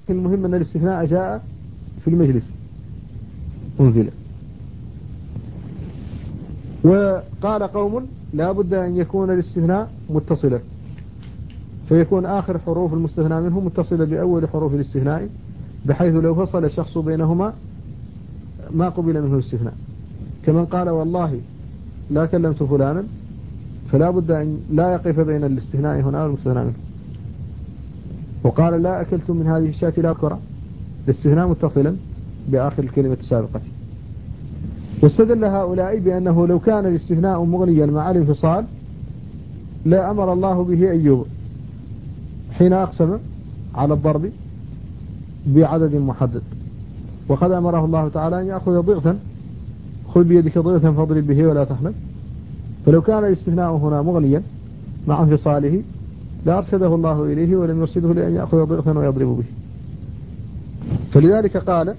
المهم أن الاستثناء جاء في المجلس أنزل. وقال قوم لا بد أن يكون الاستثناء متصلا، فيكون آخر حروف المستثنى منه متصلة بأول حروف الاستثناء، بحيث لو فصل الشخص بينهما ما قبل منه الاستثناء. كمن قال والله لا كلمت فلانا، فلا بد أن لا يقف بين الاستثناء هنا والمستثنى منه. وقال لا أكلت من هذه الشاة لا كرة، الاستثناء متصلا بآخر الكلمة السابقة. واستدل هؤلاء بأنه لو كان الاستثناء مغنيا مع الانفصال لا أمر الله به أيوب حين أقسم على الضرب بعدد محدد، وقد أمره الله تعالى أن يأخذ ضغثا، خذ بيدك ضغثا فاضرب به ولا تحنث. فلو كان الاستثناء هنا مغنيا مع انفصاله لأرشده الله إليه ولم يرشده لأن يأخذ ضغثا ويضرب به. فلذلك قال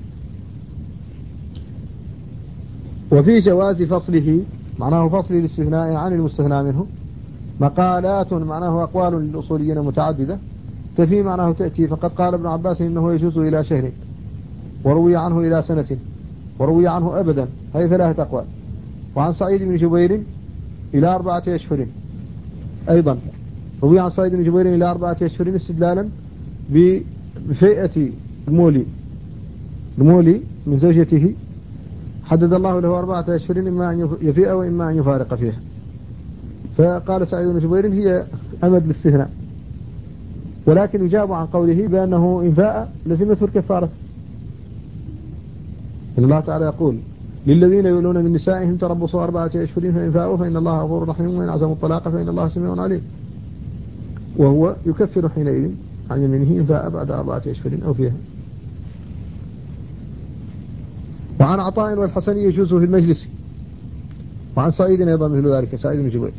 وفي جواز فصله، معناه فصل الاستثناء عن المستثنى منه، مقالات معناه أقوال للأصوليين متعددة، ففي معناه تأتي. فقد قال ابن عباس إنه يجوز إلى شهر، وروي عنه إلى سنة، وروي عنه أبدا، هذه 3 أقوال. وعن سعيد بن جبير إلى 4 أشهر أيضا، روي عن سعيد بن جبير إلى 4 أشهر استدلالا بفئة المولي من زوجته، حدد الله له 4 أشهر إما أن يفيء وإما أن يفارق فيها. فقال سعيد بن جبير هي أمد الاستثناء، ولكن يجاب عن قوله بأنه إن فاء لزمته الكفارة. إن الله تعالى يقول للذين يولون من نسائهم تربصوا 4 أشهر فإن فاءوا فإن الله غفور رحيم وإن عزموا الطلاق فإن الله سميع عليم، وهو يكفر حينئذ عن يمينه إن فاء بعد 4 أشهر أو فيها. وعن عطاء والحسن يجوز في المجلس، وعن سعيد أيضا مثل ذلك، سعيد بن جبير.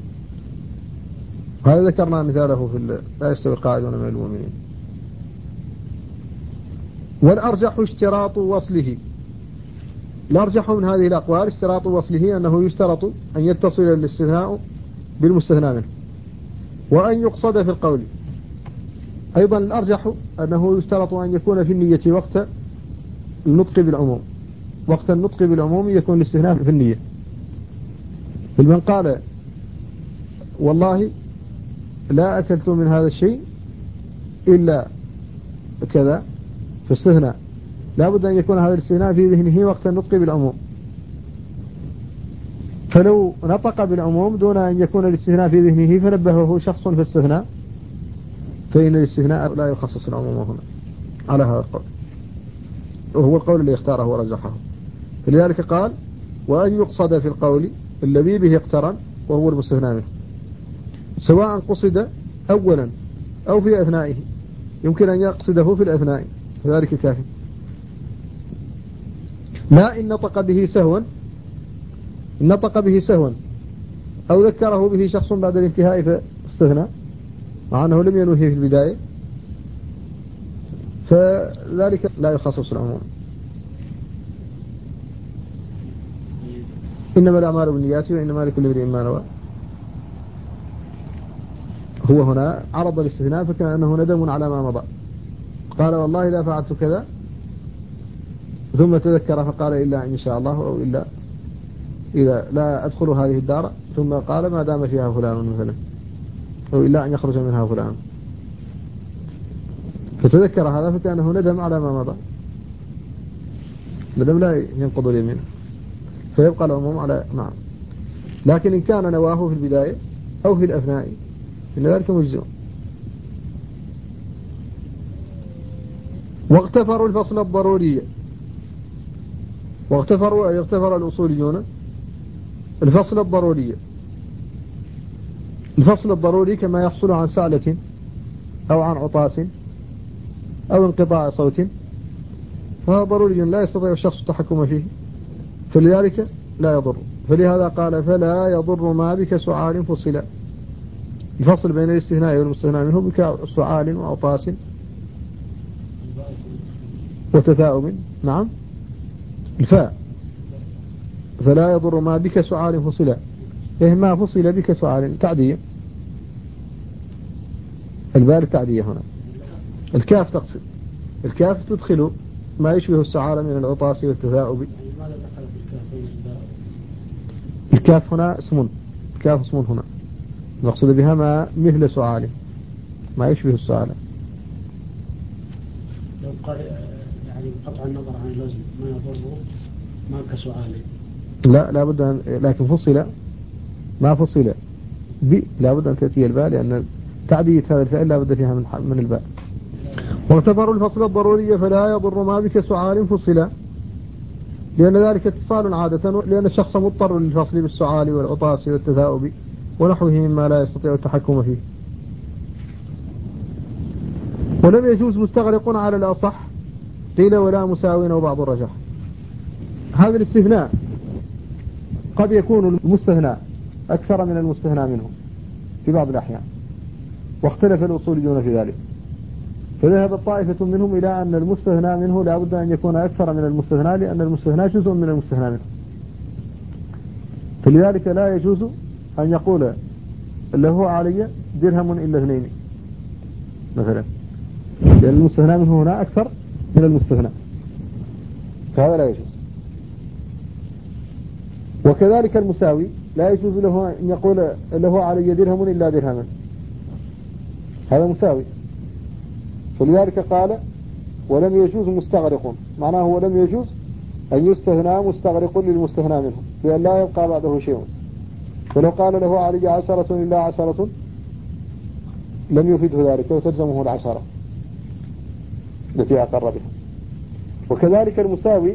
هذا ذكرنا مثاله في لا يستوي القاعدون من المؤمنين. والأرجح اشتراط وصله، الأرجح من هذه الأقوال اشتراط وصله، أنه يشترط أن يتصل الاستثناء بالمستثنى منه، وأن يقصد في القول. أيضا الأرجح أنه يشترط أن يكون في النية وقت النطق بالعموم، وقت النطق بالعموم يكون الاستثناء في النية. من قال والله لا أكلت من هذا الشيء إلا كذا فاستثنى، لا بد أن يكون هذا الاستثناء في ذهنه وقت النطق بالعموم. فلو نطق بالعموم دون أن يكون الاستثناء في ذهنه فنبهه شخص فاستثنى، فإن الاستثناء لا يخصص العموم هنا على هذا القول، وهو القول اللي اختاره ورجحه. فلذلك قال وأن يقصد في القول الذي به اقترن وهو المستثنى منه، سواء قصد أولا أو في أثنائه، يمكن أن يقصده في الأثناء فذلك كافي. لا إن نطق به سهوا أو ذكره به شخص بعد الانتهاء فاستثنى مع أنه لم ينوه في البداية، فذلك لا يخصص العموم. إنما الأعمال بالنيات وإنما لكل امرئ ما نوى. هو هنا عرض الاستثناء فكان أنه ندم على ما مضى، قال والله لا فعلت كذا، ثم تذكر فقال إلا إن شاء الله، أو إلا إذا لا أدخل هذه الدار، ثم قال ما دام فيها فلان مثلا، أو إلا أن يخرج منها فلان، فتذكر هذا فكانه ندم على ما مضى. ندم لا ينقض اليمين، فيبقى العموم على معه. لكن إن كان نواه في البداية أو في الأثناء إن ذلك مجزء. واغتفروا الفصل الضروري، اغتفر الأصوليون الفصل الضروري. الفصل الضروري كما يحصل عن سعلة أو عن عطاس أو انقطاع صوت، فهو ضروري لا يستطيع الشخص التحكم فيه، فلذلك لا يضر. فلهذا قال فلا يضر ما بك سعال فصلا، الفصل بين الاستثناء والمستثنى منه بك سعال وعطاس وتثاؤب. نعم الفاء، فلا يضر ما بك سعال فصلا، ما فصل بك سعال تعدية، البال التعدية هنا الكاف تقصد، الكاف تدخل ما يشبه السعالة من العطاس والتثاؤب. ماذا دخلت الكاف بين الباء؟ الكاف هنا اسم، الكاف اسم هنا مقصود بها ما مثل سعاله، ما يشبه السعالة. لو قال يعني بقطع النظر عن الوزن ما يضره ما كسعاله. لا بد لكن فصل، ما فصل لا بد أن تأتي الباء، لأن تعدية هذا الفعل لا بد فيها من الباء. واعتبروا الفصل الضروري فلا يضر ما بك سعال فصلا، لأن ذلك اتصال عادة، لأن الشخص مضطر للفصل بالسعال والعطاس والتثاؤب ونحوه مما لا يستطيع التحكم فيه. ولم يجوز مستغرق على الأصح، قيل ولا مساوين وبعض الرجح. هذا الاستثناء قد يكون المستثنى أكثر من المستثنى منه في بعض الأحيان، واختلف الأصوليون في ذلك، فذهب طائفة منهم إلى أن المستثنى منه لا بد أن يكون أكثر من المستثنى، لأن المستثنى جزء من المستثنى منه، فلذلك لا يجوز أن يقول له علي درهم إلا 2 مثلا، لأن المستثنى منه هنا أكثر من المستثنى، فهذا لا يجوز. وكذلك المساوي لا يجوز له أن يقول له علي درهم إلا درهما، هذا مساوي، فلذلك قال ولم يجوز مستغرق، معناه ولم يجوز أن يستثنى مستغرق للمستثنى منه، لأن لا يبقى بعده شيء. فلو قال له علي 10 إلا 10 لم يفيده ذلك وتلزمه 10 التي أقر بها. وكذلك المساوي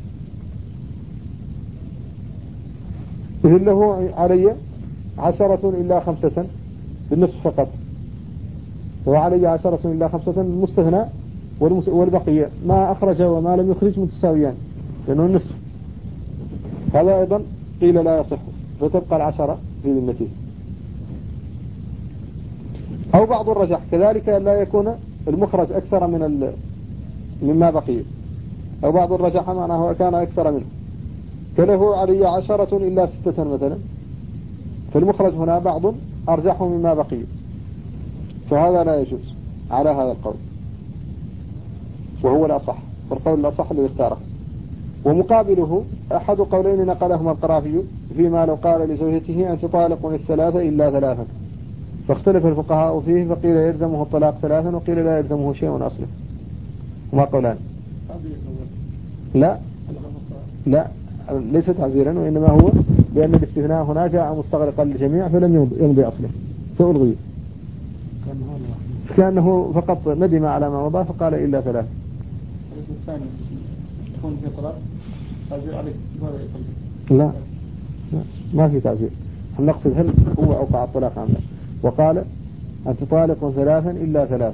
إذن له علي 10 إلا 5 بالنصف فقط، وعلي 10 إلا 5 المستثنى والبقية ما أخرج وما لم يخرج متساويان لأنه النصف، هذا أيضا قيل لا يصح، فتبقى 10 في ذمته. أو بعض الرجح كذلك لا يكون المخرج أكثر مما بقي، أو بعض الرجح معناه كان أكثر منه، فله علي 10 إلا 6 مثلا، فالمخرج هنا بعض أرجح مما بقي، فهذا لا يجوز على هذا القول، وهو الأصح، والقول الأصح الذي اختاره. ومقابله أحد قولين نقلهما القرافي فيما لو قال لزوجته أنت طالق 3 إلا 3، فاختلف الفقهاء فيه، فقيل يلزمه الطلاق 3 وقيل لا يلزمه شيء أصله. هما قولان. لا ليس تعزيرا، وإنما هو لأن الاستثناء هنا جاء مستغرقا للجميع فلم يمضي أصله فألغي، كأنه فقط ندم على ما مضى فقال إلا 3. الثاني يكون في طلاق تعزير عليك لا ما في تعزير، هم نقصد هل هو أوقع الطلاق عمدا وقال أنت طالق 3 إلا 3،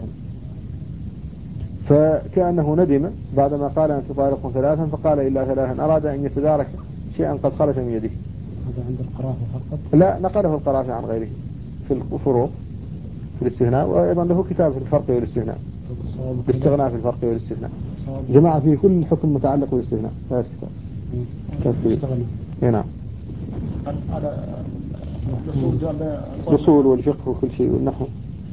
فكأنه ندم بعدما قال أنت طالق 3 فقال إلا 3، أراد أن يتدارك شيئا قد خرج من يده. هذا عند القرافة فقط؟ لا نقله القرافة عن غيره في الفروق في الاستثناء، وأيضا له كتاب في الفرق والاستثناء، الاستغناء في الفرق والاستثناء، جماعة فيه كل حكم متعلق بالاستثناء، ثلاث كتاب. نعم. على الأصول والفقه وكل شيء والنحو.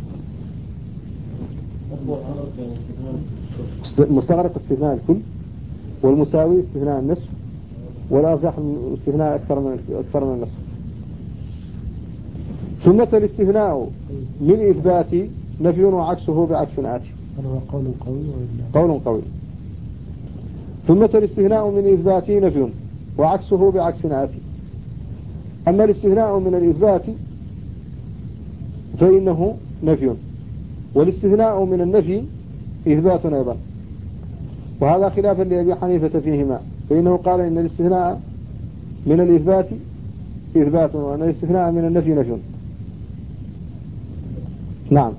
مستغرق استثناء الكل، والمساوي استثناء النصف، والأرجح استثناء أكثر من النصف. ثم الاستثناء من إثبات نفي وعكسه بعكس آتي. هو قول قوي ولا قول قوي. ثم الاستثناء من إثبات نفي وعكسه بعكس آتي. أما الاستثناء من الإثبات فإنه نفي، والاستثناء من النفي إثبات أيضا، وهذا خلافا لأبي حنيفة فيهما، فإنه قال إن الاستثناء من الإثبات إثبات، وأن الاستثناء من النفي نفي. نعم.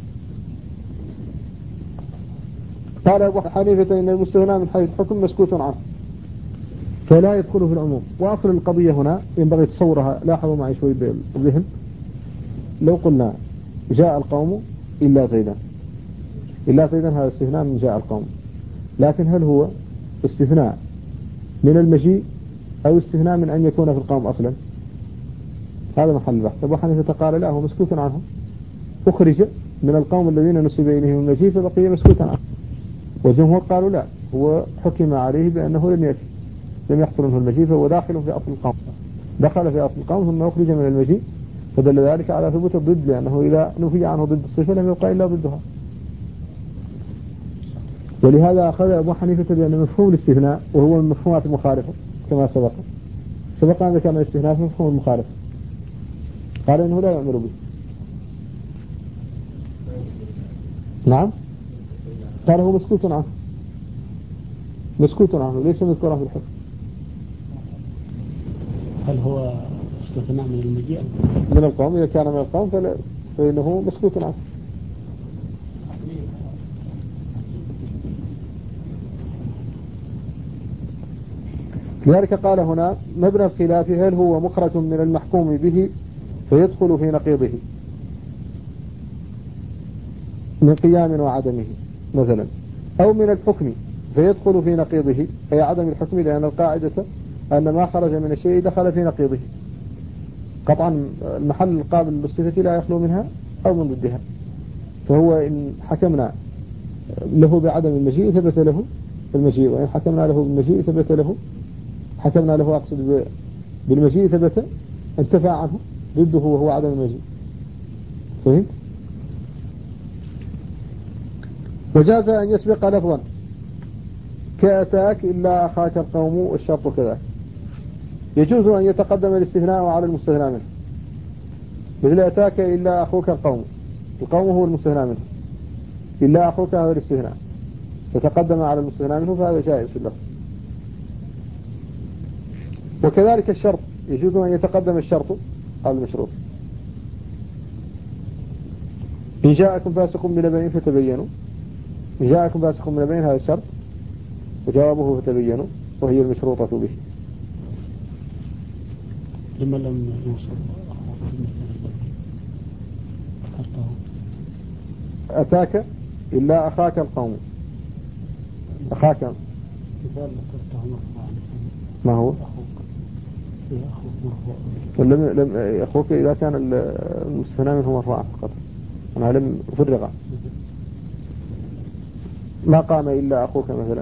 قال أبو حنيفة إن المستثنى من حيث الحكم مسكوت عنه فلا يدخل في العموم. وأصل القضية هنا ينبغي تصورها، لاحظوا معي شوي بالذهن. لو قلنا جاء القوم إلا زيدا، إلا زيدا هذا استثناء من جاء القوم، لكن هل هو استثناء من المجيء أو استثناء من أن يكون في القوم أصلا؟ هذا محل البحث. أبو حنيفة قال لا، هو مسكوت عنه، أخرج من القوم الذين نسب إليهم المجيء فبقي مسكوتا عنه. والجمهور قالوا لا، هو حكم عليه بأنه لم يأتي، لم يحصل منه المجيء، فهو داخل في أصل القوم، دخل في أصل القوم ثم أخرج من المجيء، فدل ذلك على ثبوت الضد، لأنه إذا نفي عنه ضد الصفة لم يبقى إلا ضدها. ولهذا أخذ أبو حنيفة بأن مفهوم الاستثناء، وهو من مفهومات المخالفة كما سبق أن ذكرنا الاستثناء في مفهوم المخالفة، قال إنه لا يعمل به. نعم، قال هو مسكوت عنه، مسكوت عنه ليس مذكورا في الحكم. هل هو استثناء من المجيء؟ من القوم، إذا كان من القوم فإنه مسكوت عنه. لذلك قال هنا مبنى الخلاف هل هو مخرج من المحكوم به فيدخل في نقيضه من قيام وعدمه مثلا، أو من الحكم فيدخل في نقيضه أي عدم الحكم، لأن القاعدة أن ما خرج من الشيء دخل في نقيضه قطعا. المحل القابل للصفة لا يخلو منها أو من ضدها، فهو إن حكمنا له بعدم المجيء ثبت له المجيء، وإن حكمنا له بالمجيء ثبت له، حكمنا له أقصد بالمجيء ثبت انتفع عنه ضده وهو عدم المجيء. فهمت؟ وجاز أن يسبق لفظا كأتاك إلا أخاك القوم، والشرط كذلك. يجوز أن يتقدم الاستثناء على المستثنى منه، مثل أتاك إلا أخوك القوم، القوم هو المستثنى منه، إلا أخوك هو الاستثناء، يتقدم على المستثنى منه، فهذا جائز في اللفظ. وكذلك الشرط يجوز أن يتقدم الشرط على المشروط. إن جاءكم فاسق بنبأ فتبينوا، إن جاءكم فاسق بنبأ هذا الشرط، وجوابه فتبينوا، وهي المشروطة به. لما لم يوصل أتاك إلا أخاك القوم، أخاك مثال ذكرته مرفوعا، ما هو؟ أخوك لم أخوك إذا كان المستثنى منه مرفوعا فقط، أنا لم أفرغ. ما قام إلا أخوك مثلا،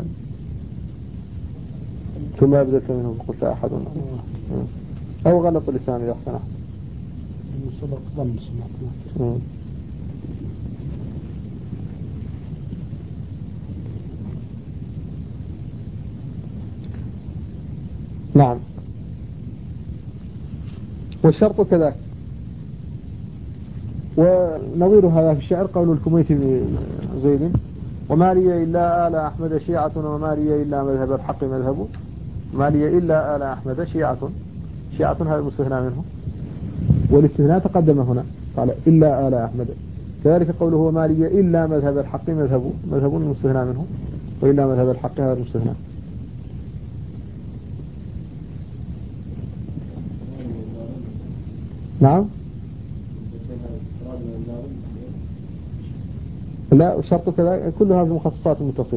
ثم أبدلت منه فقلت أحد، أو غلط اللسان إذا أحسن أحسن. سبق ضم سمعت. نعم. والشرط كذلك. ونظير هذا في الشعر قول الكميتي زيد: وما لي إلا آل أحمد شيعة، وما لي إلا مذهب الحق مذهب، ما لي إلا آل أحمد شيعة، شيعة هذا المستثنى منه، والاستثناء تقدم هنا قال إلا آل أحمد. كذلك قوله وما لي إلا مذهب الحق مذهب، مذهب المستثنى منه، وإلا مذهب الحق هذا المستثنى. نعم. لا، الشرط كذا كلها في مخصصات المتصلة.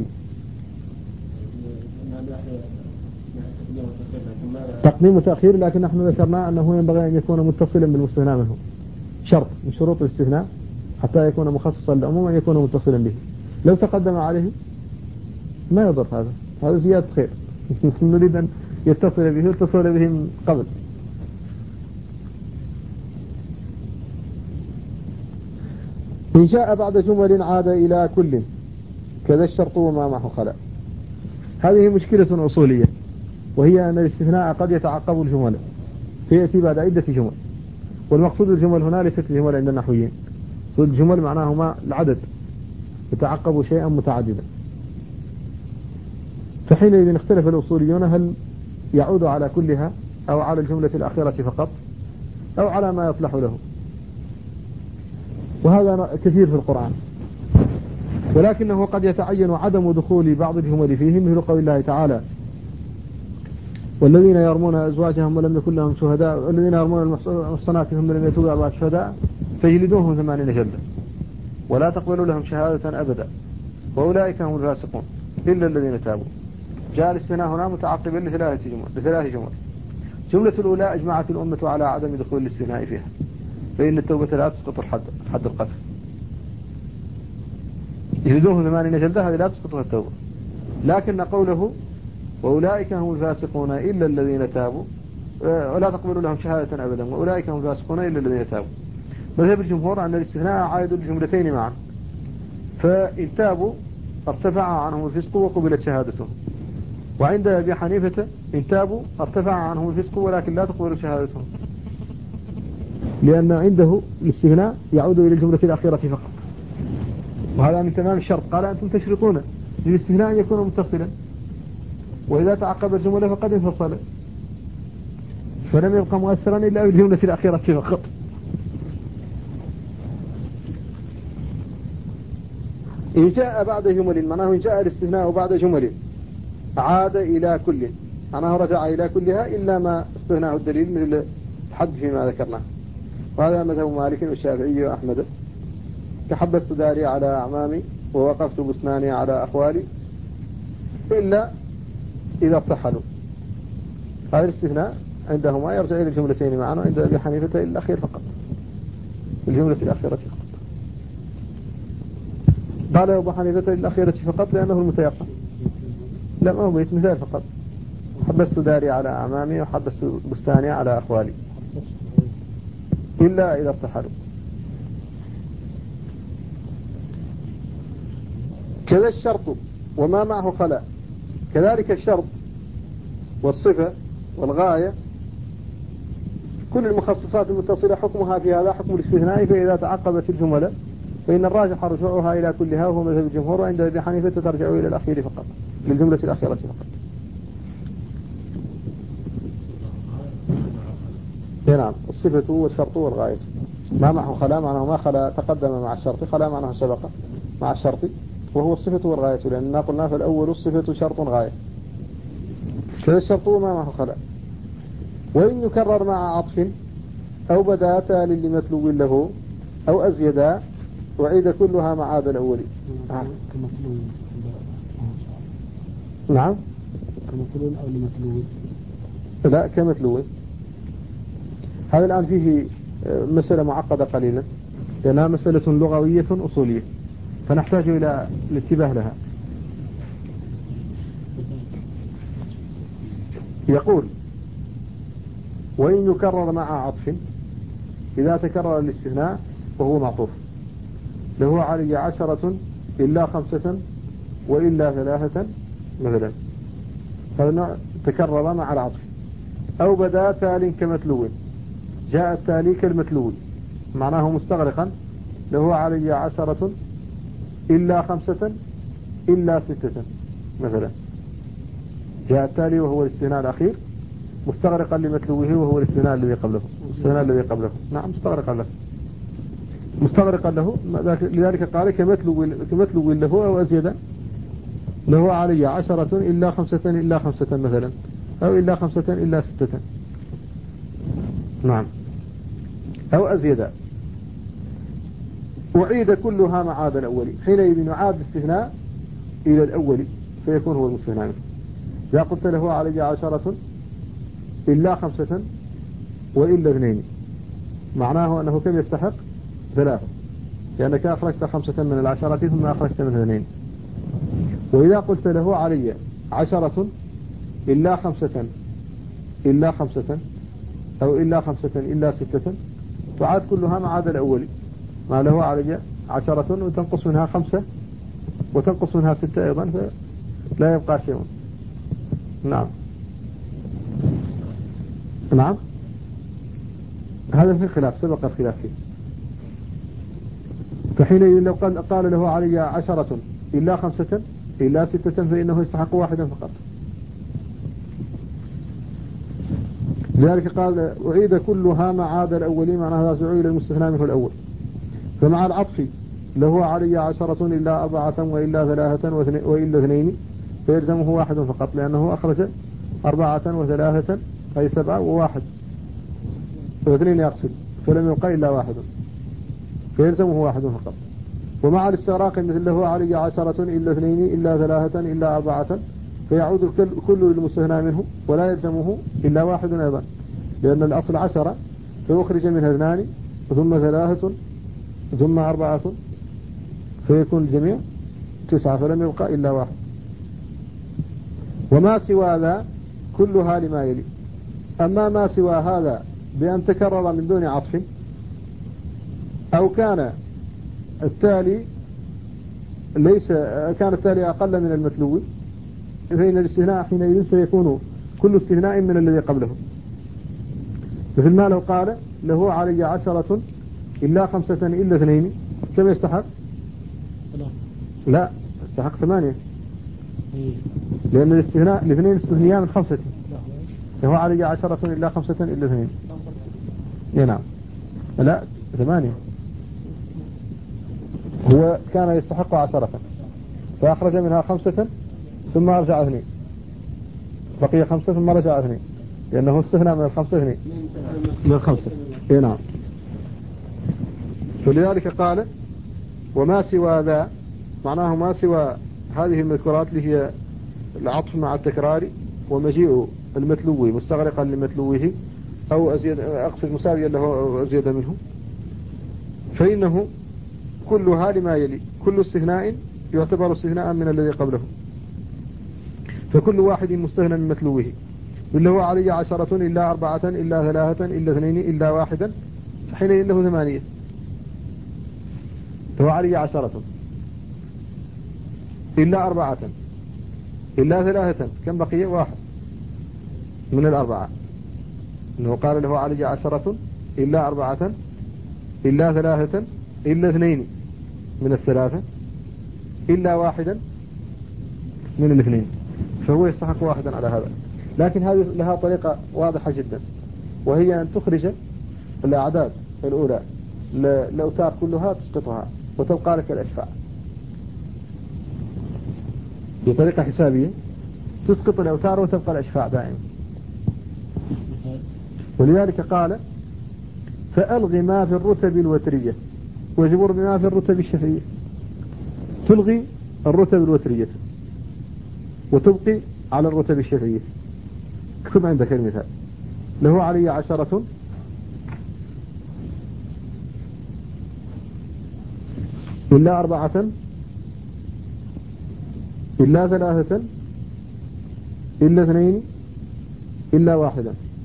تقديم وتأخير، لكن نحن ذكرنا أنه ينبغي أن يكون متصلا بالمستثنى منه، شرط من شروط الاستثناء حتى يكون مخصصا للعموم أن يكون متصلا به. لو تقدم عليه ما يضر، هذا زيادة خير. نريد أن يتصل به واتصل به من قبل. إن شاء بعد جمل عاد إلى كل كذا الشرط وما معه خلا. هذه مشكلة أصولية، وهي أن الاستثناء قد يتعقب الجمل فيأتي بعد عدة جمل، والمقصود الجمل هنا ليست الجمل عند النحويين. الجمل معناهما العدد يتعقب شيئا متعددا، فحينئذ اختلف الأصوليون هل يعود على كلها أو على الجملة الأخيرة فقط أو على ما يصلح له، وهذا كثير في القرآن. ولكنه قد يتعين عدم دخول بعض الجمل فيه، مثل قول الله تعالى: والذين يرمون أزواجهم ولم يكن لهم شهداء، والذين يرمون المحصنات هم لم يتوبوا على الشهداء فيجلدوهم 80 جلدة ولا تقبلوا لهم شهادة أبدا وأولئك هم الفاسقون إلا الذين تابوا. جاء الاستثناء هنا متعقبا لثلاث جمل. جملة الأولى: أجمعت الأمة على عدم دخول الاستثناء فيها، فإن التوبة لا تسقط حد القتل. يجلدوه 80 جلدة، هذه لا تسقطها التوبة. لكن قوله وأولئك هم الفاسقون إلا الذين تابوا ولا تقبلوا لهم شهادة أبدا وأولئك هم الفاسقون إلا الذين تابوا. مذهب الجمهور أن الاستثناء عائد الجملتين معا، فإن تابوا ارتفع عنهم الفسق وقبلت شهادتهم. وعند أبي حنيفة إن تابوا ارتفع عنهم الفسق ولكن لا تقبل شهادتهم، لأن عنده الاستثناء يعود إلى الجملة الأخيرة فقط، وهذا من تمام الشرط. قال أنتم تشرطون للاستثناء أن يكون متصلا، وإذا تعقب الجملة فقد انفصل، فلم يبقى مؤثرا إلا بالجملة الأخيرة فقط. إن جاء بعد جمل، معناه إن جاء الاستثناء بعد جمل عاد إلى كل، معناه رجع إلى كلها إلا ما استثناه الدليل مثل الحد فيما ذكرناه. وهذا مذهب مالك والشافعي وأحمد. تحبست داري على أعمامي ووقفت بسناني على أخوالي إلا إذا ارتحلوا. هذا الاستثناء عندهما يرجع إلى الجملتين معا، وعند أبي حنيفة إلى الأخير فقط، الجملة الأخيرة فقط. قال أبو حنيفة الأخيرة فقط لأنه المتيقن. لا، ما هو بيت مثال فقط. حبست داري على أعمامي وحبست بستاني على أخوالي إلا إذا ارتحلوا. كذا الشرط وما معه خلاء، كذلك الشرط والصفة والغاية كل المخصصات المتصلة حكمها في هذا حكم الاستثناء، فإذا تعقبت الجملة فإن الراجح رجوعها إلى كلها، وهو مذهب الجمهور. وعند أبي حنيفة ترجع إلى الأخير فقط، للجملة الأخيرة فقط. نعم، الصفة والشرط والغاية ما معه خلا، معناه ما خلا تقدم مع الشرط، خلا معناه سبق مع الشرط، وهو الصفة والغاية، لأننا قلنا فالأول الصفة شرط غاية، كذا الشرط وما معه خلا. وإن يكرر مع عطف أو بدا تال لمتلو له أو أزيدا وعيد كلها مع هذا الأول. نعم، كمثلون أو لمثلون؟ لا، كمثلون. هذا الآن فيه مسألة معقدة قليلا، لأنها مسألة لغوية أصولية، فنحتاج إلى الانتباه لها. يقول وإن يكرر مع عطف، إذا تكرر الاستثناء وهو معطوف له علي 10 إلا 5 وإلا 3 مثلا، هذا النوع تكرر مع العطف. أو بدا تال كمتلو، جاء التالي كالمتلو معناه مستغرقا، له علي 10 إلا 5 إلا 6 مثلا. جاء التالي وهو الاستثناء الأخير مستغرقا لمتلوه وهو الاستثناء الذي قبله، الاستثناء الذي قبله. نعم، مستغرقا له، لذلك قال كمتلو له أو أزيد، له علي 10 إلا 5 إلا 5 مثلا، أو إلا 5 إلا 6. نعم، أو أزيد. أعيد كلها مع هذا الأول، حينئذ يعاد الاستثناء إلى الأول فيكون هو المستثنى. إذا قلت له علي 10 إلا 5 وإلا 2، معناه أنه كم يستحق 3، لأنك أخرجت 5 من العشرة ثم أخرجت من 2. وإذا قلت له علي 10 إلا 5 إلا 5 أو إلا 5 إلا 6، تعاد كلها مع هذا الأول، ما له علي 10 وتنقص منها 5 وتنقص منها 6 أيضا، فلا يبقى شيء. نعم، نعم، هذا في خلاف، سبق الخلاف فيه. فحين لو قال له علي 10 إلا 5 إلا 6 فإنه يستحق 1 فقط. لذلك قال أعيد كلها مع هذا الأول، معناه رجعوا إلى المستثنى منه الأول. فمع العطف له علي 10 إلا 4 وإلا 3 وإلا 2 فيلزمه 1 فقط، لأنه أخرج 4 و3 أي 7 و1 و2 يقصد، فلم يبقى إلا 1 فيلزمه 1 فقط. ومع الاستغراق مثل له علي 10 إلا 2 إلا 3 إلا 4 فيعود كل للمستثنى منه ولا يلزمه إلا 1 أيضا، لأن الأصل 10 فيخرج منها 2 ثم 3 ثم 4 فيكون الجميع 9 فلم يبقى إلا واحد. وما سوى ذا كلها لما يلي. أما ما سوى هذا بأن تكرر من دون عطف أو كان التالي أقل من المتلو، فإن الاستثناء حينئذ سيكون كل استثناء من الذي قبله. مثل ما لو قال له علي 10 إلا 5 إلا 2 كم يستحق؟ لا يستحق 8 لأن الاستثناء الاثنين استثنيان من 5. له علي 10 إلا 5 إلا 2. نعم لا 8. هو كان يستحق 10 فأخرج منها 5 ثم رجع 2 بقي 5 ثم رجع 2 لأنه استثنى من 5 2 من 5. نعم. فلذلك قال وما سوى ذا معناه ما سوى هذه المذكورات اللي هي العطف مع التكرار ومجيء المتلو مستغرقا لمتلوه أو أزيد أقصد مساويا له أو أزيد منه، فإنه كلها لما يلي. كل استثناء يعتبر استثناء من الذي قبله، فكل واحد مستثنى من متلوه. اللي هو علي 10 إلا 4 إلا 3 إلا 2 إلا 1 فحينئذ له 8. هو علي 10 إلا 4 إلا 3 كم بقي؟ 1 من 4. إنه قال له علي 10 إلا 4 إلا 3 إلا 2 من 3 إلا 1 من 2، فهو يستحق 1 على هذا. لكن هذه لها طريقة واضحة جدا، وهي أن تخرج الأعداد الأولى الأوتار كلها تسقطها وتبقى لك الأشفاع بطريقة حسابية، تسقط الأوتار وتبقى الأشفاع دائما. ولذلك قال فألغي ما في الرتب الوترية واجبر بما في الرتب الشفعية. تلغي الرتب الوترية وتبقي على الرتب الشفعية. اكتب عندك المثال. له علي 10 إلا 4 إلا 3 إلا 2 إلا 1.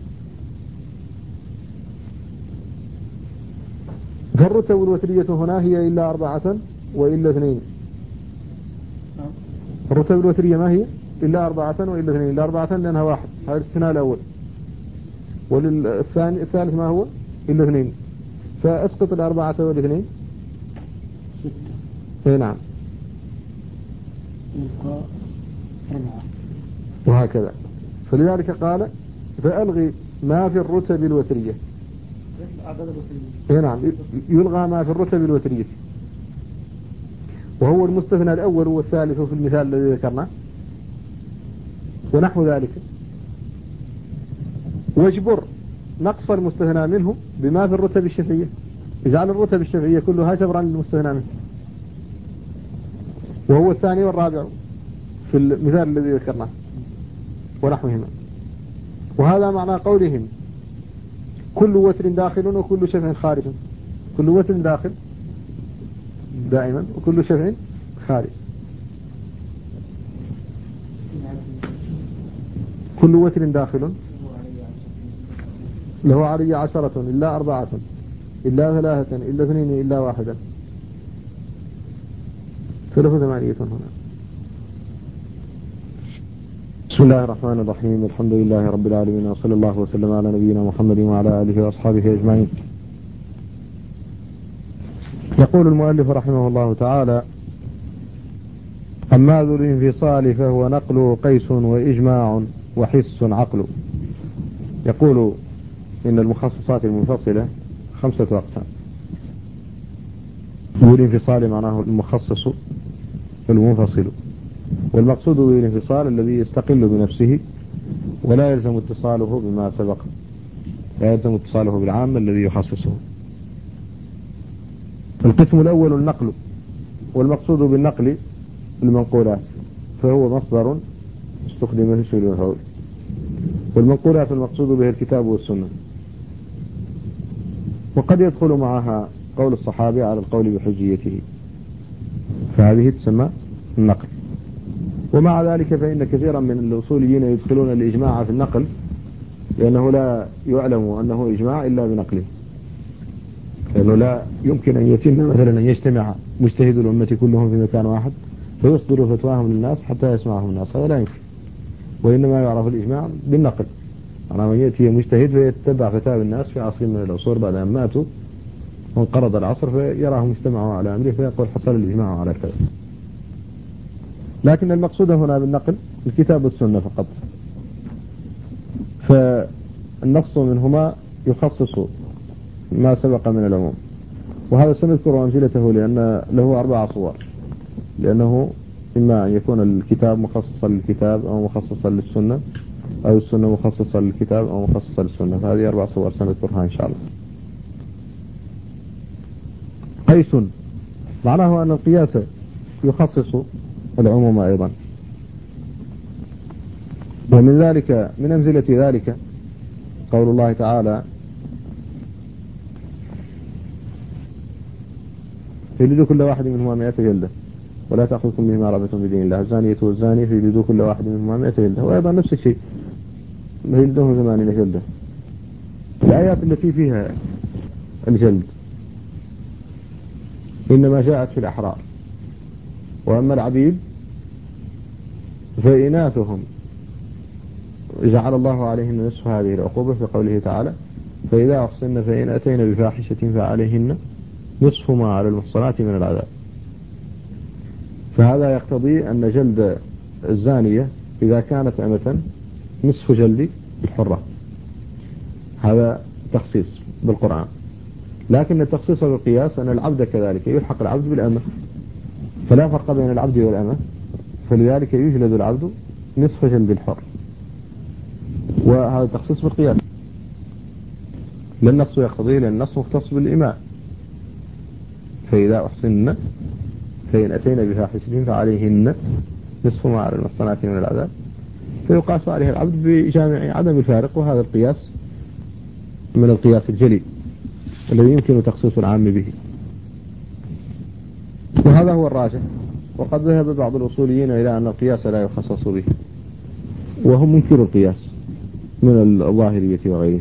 فالرتب الوترية هنا هي إلا 4 وإلا 2. الرتب الوترية ما هي؟ إلا 4 وإلا 2. إلا 4 لأنها 1، هذا الاستثناء الأول. الثالث ما هو؟ إلا 2. فأسقط 4 وال2 6. نعم. وهكذا. فلذلك قال فألغي ما في الرتب الوترية. نعم يلغى ما في الرتب الوترية، وهو المستثنى الأول والثالث في المثال الذي ذكرناه ونحو ذلك. واجبر نقص المستثنى منه بما في الرتب الشفعية، اجعل الرتب الشفعية كلها جبرا للمستثنى منه، وهو الثاني والرابع في المثال الذي ذكرناه ونحوهما. وهذا معنى قولهم كل وتر داخل وكل شفع خارج. كل وتر داخل دائما وكل شفع خارج. كل وتر داخل له علي 10 إلا 4 إلا 3 إلا 2 إلا 1 فله 8 هنا. بسم الله الرحمن الرحيم. الحمد لله رب العالمين، وصلى الله وسلم على نبينا محمد وعلى آله وأصحابه أجمعين. يقول المؤلف رحمه الله تعالى: أما ذو الانفصال فهو نقل قيس وإجماع وحس عقل. يقول إن المخصصات المنفصلة 5 أقسام. ذو الانفصال معناه المخصص والمنفصل، والمقصود بالانفصال الذي يستقل بنفسه ولا يلزم اتصاله بما سبق، لا يلزم اتصاله بالعام الذي يخصصه. القسم الأول النقل، والمقصود بالنقل المنقولات، فهو مصدر استخدم في سبيل المفعول. والمنقولات المقصود به الكتاب والسنة، وقد يدخل معها قول الصحابي على القول بحجيته، فهذه تسمى النقل. ومع ذلك فإن كثيرا من الأصوليين يدخلون الإجماع في النقل، لأنه لا يعلم أنه إجماع إلا بنقله، لأنه لا يمكن أن يتم مثلا أن يجتمع مجتهد الأمة كلهم في مكان واحد فيصدروا فتواهم للناس حتى يسمعهم الناس، هذا لا يمكن. وإنما يعرف الإجماع بالنقل، على من يأتي مجتهد فيتبع فتاوى الناس في عصر من العصور بعد أن ماتوا وانقرض العصر فيراهم اجتمعوا على أمره فيقول حصل الإجماع على كذا. لكن المقصود هنا بالنقل الكتاب والسنة فقط، فالنص منهما يخصص ما سبق من العموم. وهذا سنذكر أمثلته لأن له 4 صور، لأنه إما أن يكون الكتاب مخصصا للكتاب أو مخصصا للسنة، أو السنة مخصصة للكتاب أو مخصصة للسنة، فهذه 4 صور سنذكرها إن شاء الله. قيس معناه أن القياس يخصص العموم أيضا. ومن ذلك من أمثلة ذلك قول الله تعالى فجلدوا كل واحد منهما 100 جلدة ولا تأخذكم بهما رأفة بدين الله، الزانية والزاني فجلدوا كل واحد منهما 100 جلدة. وأيضا نفس الشيء فجلدوهم 80 جلدة. الآيات التي فيها الجلد إنما جاءت في الأحرار، وأما العبيد فإناثهم جعل الله عليهن نصف هذه العقوبة في قوله تعالى فإذا أحصن فإن أتينا بفاحشة فعليهن نصف ما على المحصنات من العذاب. فهذا يقتضي أن جلد الزانية إذا كانت أمة نصف جلد الحرة، هذا تخصيص بالقرآن. لكن التخصيص بالقياس أن العبد كذلك يلحق العبد بالأمة، فلا فرق بين العبد والأمة، فلذلك يجلد العبد نصف جلد الحر، وهذا تخصيص بالقياس. للنص يقتضيه، لأن النص مختص بالإماء فإذا أحصن فإن أتينا بفاحشة فعليهن نصف ما على المحصنات من العذاب، فيقاس عليه العبد بجامع عدم الفارق. وهذا القياس من القياس الجلي الذي يمكن تخصيص العام به، وهذا هو الراجح. وقد ذهب بعض الأصوليين إلى أن القياس لا يخصص به، وهم منكروا القياس من الظاهرية وغيره،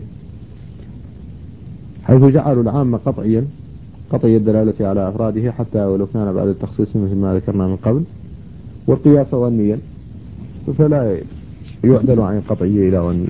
حيث جعلوا العام قطعيا قطعي الدلالة على أفراده حتى ولو كان بعد التخصيص مثل ما ذكرنا من قبل، والقياس ظنيا فلا يعدل عن القطعية إلى ظنيا.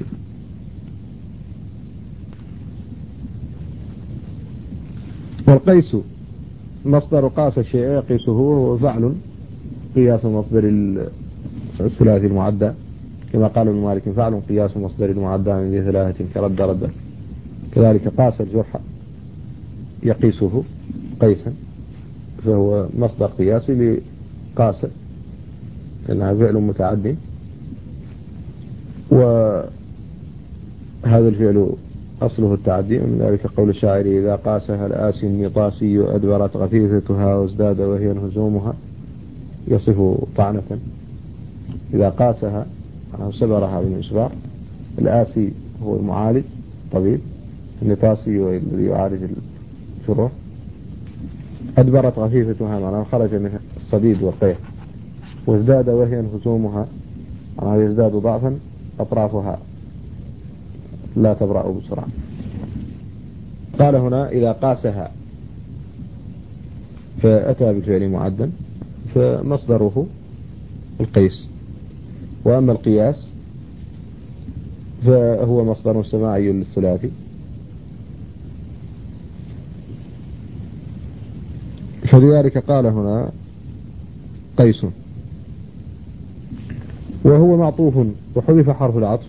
والقيس مصدر قاس الشيء يقيسه هو فعل قياس مصدر الثلاثي المعدى، كما قال ابن مالك فعل قياس مصدر المعدى من ذي ثلاثة كرد رد. كذلك قاس الجرح يقيسه قيسا، فهو مصدر قياسي لقاس لأنها فعل متعدي، وهذا الفعل أصله التعدي. من ذلك قول الشاعر إذا قاسها الآسي النطاسي أدبرت غفيفتها وازداد وهي انهزومها، يصف طعنة. إذا قاسها سبرها بالمسبار. الآسي هو المعالج الطبيب، النطاسي الذي يعالج الجروح. أدبرت غفيفتها معناها خرج من الصديد والقيح، وازداد وهي انهزومها معناها يزداد ضعفا أطرافها لا تبرأ بسرعة. قال هنا إذا قاسها فأتى بالفعل معدا فمصدره القيس. وأما القياس فهو مصدر سماعي للثلاثي، فلذلك قال هنا قيس. وهو معطوف وحذف حرف العطف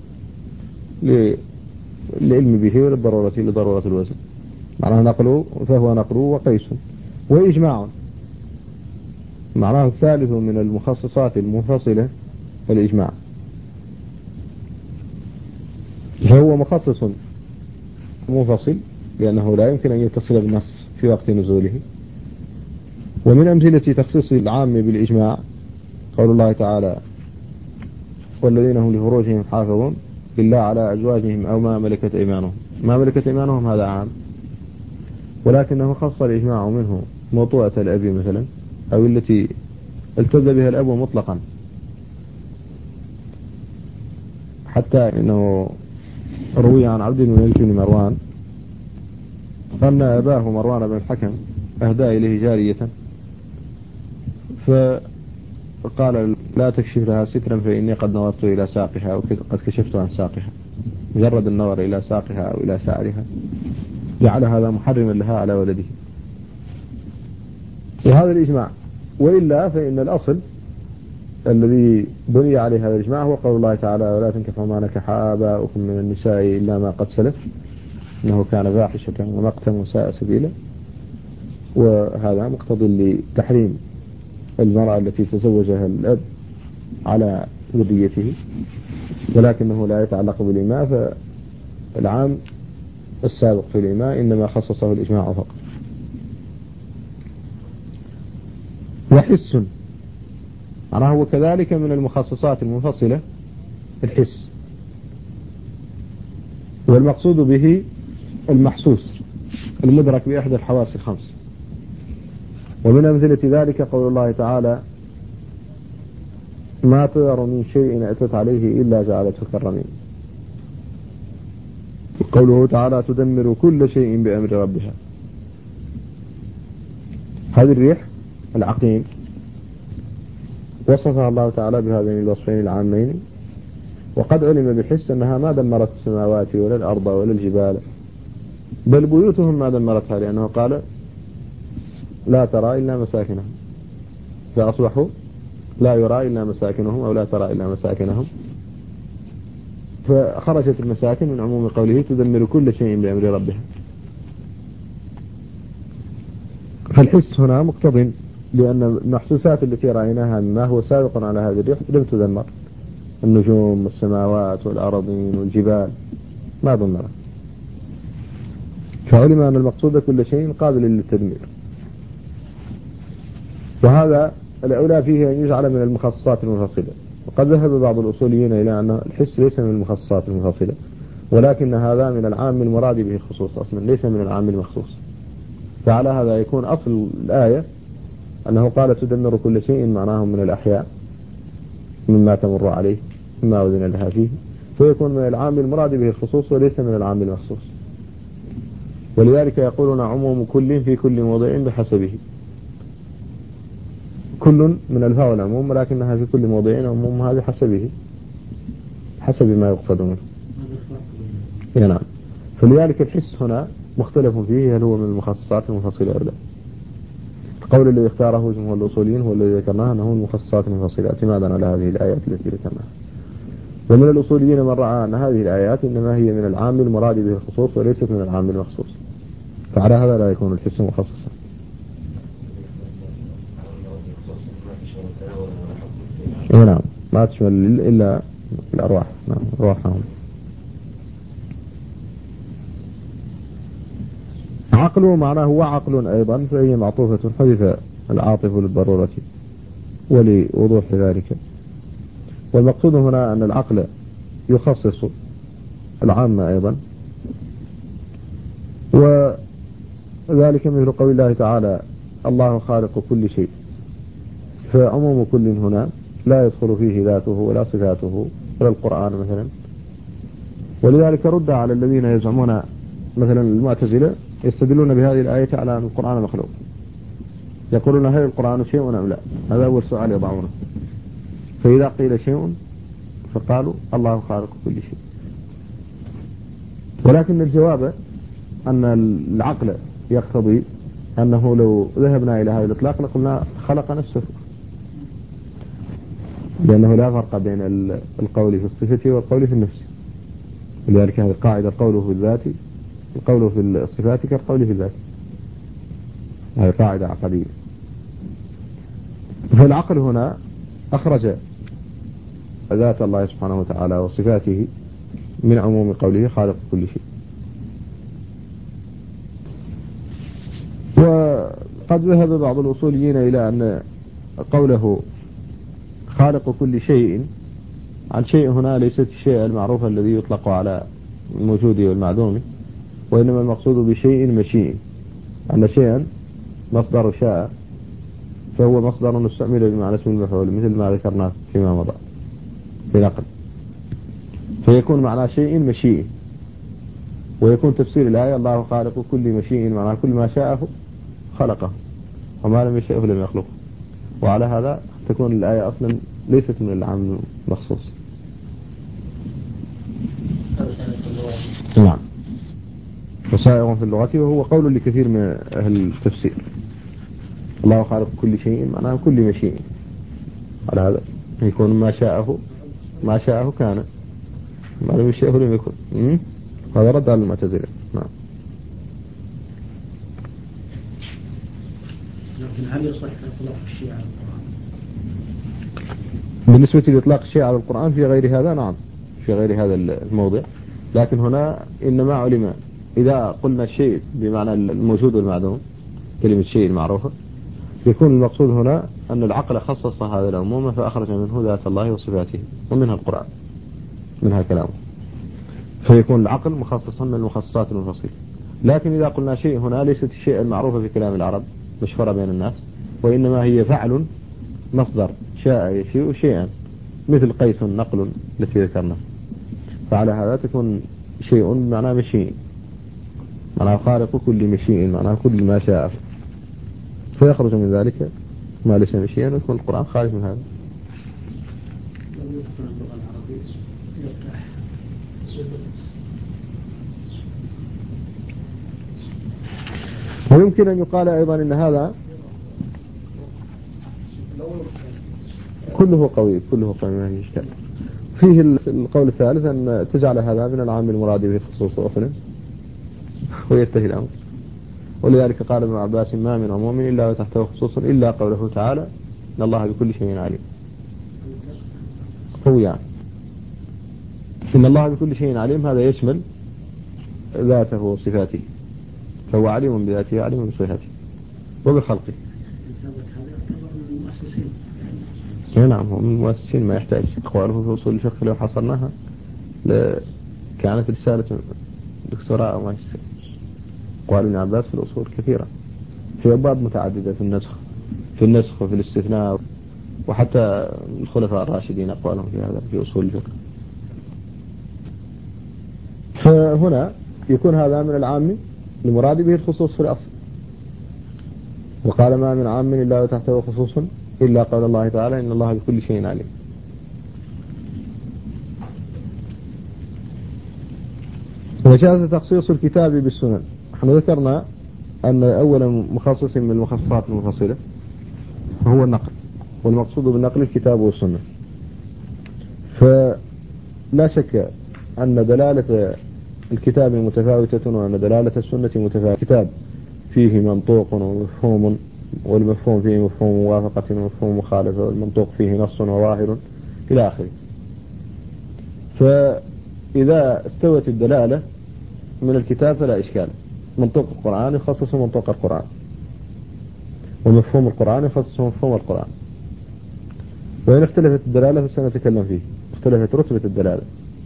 للعلم به وللضرورة لضرورة الوزن، معناه نقله فهو نقله وقيس. وإجماع معناه الثالث من المخصصات المنفصلة الإجماع، فهو مخصص منفصل لأنه لا يمكن أن يتصل بالنص في وقت نزوله. ومن أمثلة تخصيص العام بالإجماع قول الله تعالى والذين هم لفروجهم حافظون إلا على أزواجهم أو ما ملكت أيمانهم. ما ملكت أيمانهم هذا عام، ولكنه خص الإجماع منه موطوءة الأب مثلا، أو التي التز بها الأب مطلقا، حتى إنه روي عن عبد الملك بن مروان أن أباه مروان بن الحكم أهدى إليه جارية، فقال لا تكشف لها سترا فإني قد نظرت إلى ساقها وقد كشفت عن ساقها. مجرد النظر إلى ساقها أو إلى شعرها جعل هذا محرما لها على ولده، وهذا الإجماع. وإلا فإن الأصل الذي بني عليه هذا الإجماع هو قول الله تعالى ولا تنكحوا ما نكح آباؤكم من النساء إلا ما قد سلف إنه كان فاحشة ومقتا وساء سبيلا. وهذا مقتضي لتحريم المرأة التي تزوجها الأب على ذريته، ولكنه لا يتعلق بالإماء، فالعام السابق في الإماء إنما خصصه الإجماع فقط. وحس معناه هو كذلك من المخصصات المنفصلة الحس، والمقصود به المحسوس المدرك بإحدى الحواس الخمس. ومن أمثلة ذلك قول الله تعالى ما تذر من شيء أتت عليه إلا جعلته كالرميم. قوله تعالى تدمر كل شيء بأمر ربها. هذه الريح العقيم وصفها الله تعالى بهذين الوصفين العامين، وقد علم بالحس أنها ما دمرت السماوات ولا الأرض ولا الجبال، بل بيوتهم ما دمرتها، لأنه قال لا ترى إلا مساكنهم، فأصبحوا لا يرى إلا مساكنهم أو لا ترى إلا مساكنهم، فخرجت المساكن من عموم قوله تدمر كل شيء بأمر ربها. فالحس هنا مقتضٍ، لأن المحسوسات التي رأيناها مما هو سابق على هذه الريح لم تدمر، النجوم والسماوات والأراضين والجبال ما دمرت، فعلم أن المقصود كل شيء قابل للتدمير. وهذا الأولى فيه أن يجعل من المخصصات المنفصلة. وقد ذهب بعض الأصوليين إلى أن الحس ليس من المخصصات المنفصلة، ولكن هذا من العام المراد به الخصوص أصلا، ليس من العام المخصوص. فعلى هذا يكون أصل الآية أنه قال تدمر كل شيء معناه من الأحياء مما تمر عليه مما أذن لها فيه، فيكون من العام المراد به الخصوص وليس من العام المخصوص. ولذلك يقولون عموم كل في كل موضع بحسبه. كل من الفاء والعموم، ولكنها في كل موضع عمومها بحسبه، حسب ما يقصد منه. نعم. فلذلك الحس هنا مختلف فيه هل هو من المخصصات المنفصلة أو لا. القول الذي اختاره جمهور الأصوليين هو الذي ذكرناه أنه من المخصصات المنفصلة اعتمادا على هذه الآيات التي ذكرناها. ومن الأصوليين من رأى أن هذه الآيات إنما هي من العام المراد به الخصوص وليست من العام المخصوص، فعلى هذا لا يكون الحس مخصصا. نعم، ما تشمل إلا الأرواح. نعم، أرواحهم. عقل معناه هو عقل أيضا، فهي معطوفة حذف العاطف للضرورة ولوضوح ذلك. والمقصود هنا أن العقل يخصص العامة أيضا، وذلك مثل قول الله تعالى الله خالق كل شيء، فعموم كل هنا لا يدخل فيه ذاته ولا صفاته ولا القرآن مثلا. ولذلك رد على الذين يزعمون مثلا المعتزلة يستدلون بهذه الآية على أن القرآن مخلوق، يقولون هل القرآن شيء أم لا؟ هذا أول سؤال يضعونه. فإذا قيل شيء فقالوا الله خالق كل شيء. ولكن الجواب أن العقل يقتضي أنه لو ذهبنا إلى هذا الإطلاق لقلنا خلق نفسه، لأنه لا فرق بين القول في الصفة والقول في النفس. ولذلك هذه القاعدة قوله في الذات القول في الصفات كالقول في الذات، هذه قاعدة عقدية. فالعقل هنا أخرج ذات الله سبحانه وتعالى وصفاته من عموم قوله خالق كل شيء. وقد ذهب بعض الأصوليين إلى أن قوله خالق كل شيء عن شيء هنا ليست الشيء المعروف الذي يطلق على الموجود والمعدوم، وإنما المقصود بشيء مشيء، أن شيئا مصدر شاء، فهو مصدر استعمل بمعنى اسم المفعول مثل ما ذكرنا فيما مضى في نقل، فيكون معنى شيء مشيء. ويكون تفسير الآية الله خالق كل مشيء معناه كل ما شاءه خلقه وما لم يشاءه لم يخلقه. وعلى هذا تكون الآية أصلا ليست من العام المخصوص. نعم. وسائغ في اللغة، وهو قول لكثير من أهل التفسير. الله خالق كل شيء معناه كل مشيء، على هذا يكون ما شاءه كان، ما لم يشاءه لم يكن. هذا رد على المعتزلة. نعم. لكن هل يصح إطلاق الشيء على القرآن؟ بالنسبة لإطلاق الشيء على القرآن في غير هذا، نعم، في غير هذا الموضع. لكن هنا إنما علم إذا قلنا الشيء بمعنى الموجود والمعدوم، كلمة شيء المعروفة، يكون المقصود هنا أن العقل خصص هذا العموم فأخرج منه ذات الله وصفاته، ومنها القرآن، منها كلامه، فيكون العقل مخصصا من المخصصات المنفصلة. لكن إذا قلنا شيء هنا ليست الشيء المعروفة في كلام العرب مشهورة بين الناس، وإنما هي فعل مصدر شاء يشيء شيئا، مثل قيس نقل التي ذكرنا. فعلى هذا تكون شيء معناه مشيء، معناه خالق كل مشيء معناه كل ما شاء، فيخرج من ذلك ما ليس مشيئا، ويكون القرآن خارج من هذا. ويمكن أن يقال أيضا أن هذا كله قوي ما فيه إشكال. فيه القول الثالث أن تجعل هذا من العام المراد به الخصوص أصلا، وينتهي الأمر. ولذلك قال ابن عباس: ما من عموم إلا وتحته خصوص إلا قوله تعالى: إن الله بكل شيء عليم. هو يعني إن الله بكل شيء عليم، هذا يشمل ذاته وصفاته، فهو عليم بذاته عليم بصفاته وبخلقه. نعم، هو من المؤسسين، ما يحتاج أقواله في أصول الفقه لو حصرناها كانت رسالة دكتوراه أو ماجستير. أقوال ابن عباس في الأصول كثيرة في أبواب متعددة، في النسخ وفي الاستثناء، وحتى الخلفاء الراشدين أقوالهم في هذا في أصول الفقه. فهنا يكون هذا من العام المراد به الخصوص في الأصل. وقال: ما من عام إلا وتحته خصوص إلا قول الله تعالى: إن الله بكل شيء عليم. وجاز تخصيص الكتاب بالسنن. نحن ذكرنا أن أول مخصص من المخصصات المنفصلة هو النقل، والمقصود بالنقل الكتاب والسنة. فلا شك أن دلالة الكتاب متفاوتة، وأن دلالة السنة متفاوتة. الكتاب فيه منطوق ومفهوم، والمفهوم فيه مفهوم موافقة ومفهوم مخالفة، والمنطوق فيه نص وظاهر إلى آخره. فإذا استوت الدلالة من الكتاب فلا إشكال. منطوق القرآن يخصص منطوق القرآن، ومفهوم القرآن يخصص مفهوم القرآن. وإن اختلفت الدلالة فسنتكلم فيه، اختلفت رتبة الدلالة.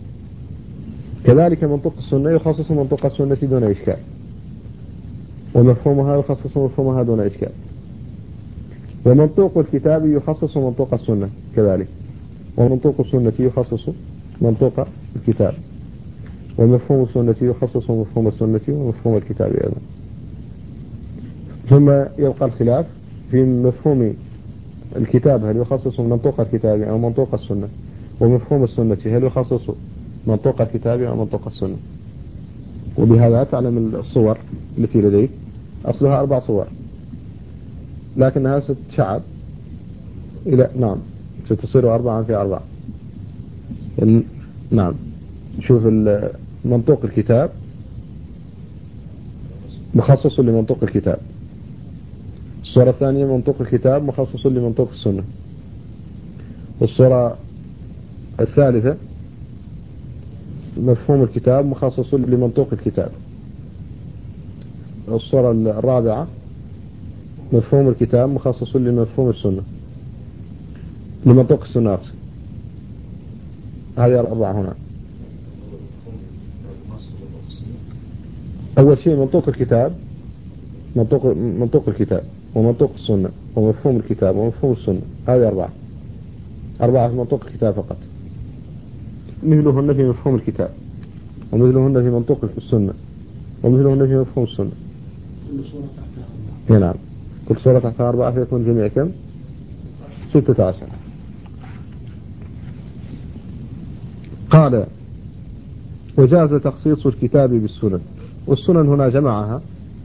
كذلك منطوق السنة يخصص منطوق السنة دون إشكال، ومفهومها يخصص مفهومها دون إشكال. ومنطوق الكتاب يخصص منطوق السنة كذلك، ومنطوق السنة يخصص منطوق الكتاب، ومفهوم السنة يخصص مفهوم السنة ومفهوم الكتاب أيضا. ثم يبقى الخلاف في مفهوم الكتاب، هل يخصص منطوق الكتاب أو منطوق السنة، ومفهوم السنة هل يخصص منطوق الكتاب أو منطوق السنة. وبهذا تعلم الصور التي لديك أصلها 4 صور، لكنها ستشعب إلى ستصير 4 في 4. نعم، شوف منطوق الكتاب مخصص لمنطوق الكتاب. الصورة الثانية منطوق الكتاب مخصص لمنطوق السنة. والصورة الثالثة مفهوم الكتاب مخصص لمنطوق الكتاب. الصورة الرابعة مفهوم الكتاب مخصص لمفهوم السنة، لمنطوق السنة. هذه 4 هنا. أول شيء منطوق الكتاب، منطوق الكتاب ومنطوق السنة ومفهوم الكتاب ومفهوم السنة، هذه أربعة في منطوق الكتاب فقط، مثلهن في مفهوم الكتاب ومثلهن في منطوق السنة ومثلهن في مفهوم السنة. كل صورة تحتها نعم، كل صورة تحتها 4 فيكون جميع كم؟ 16. قال وجاز تخصيص الكتاب بالسنن، والسنن هنا جمعها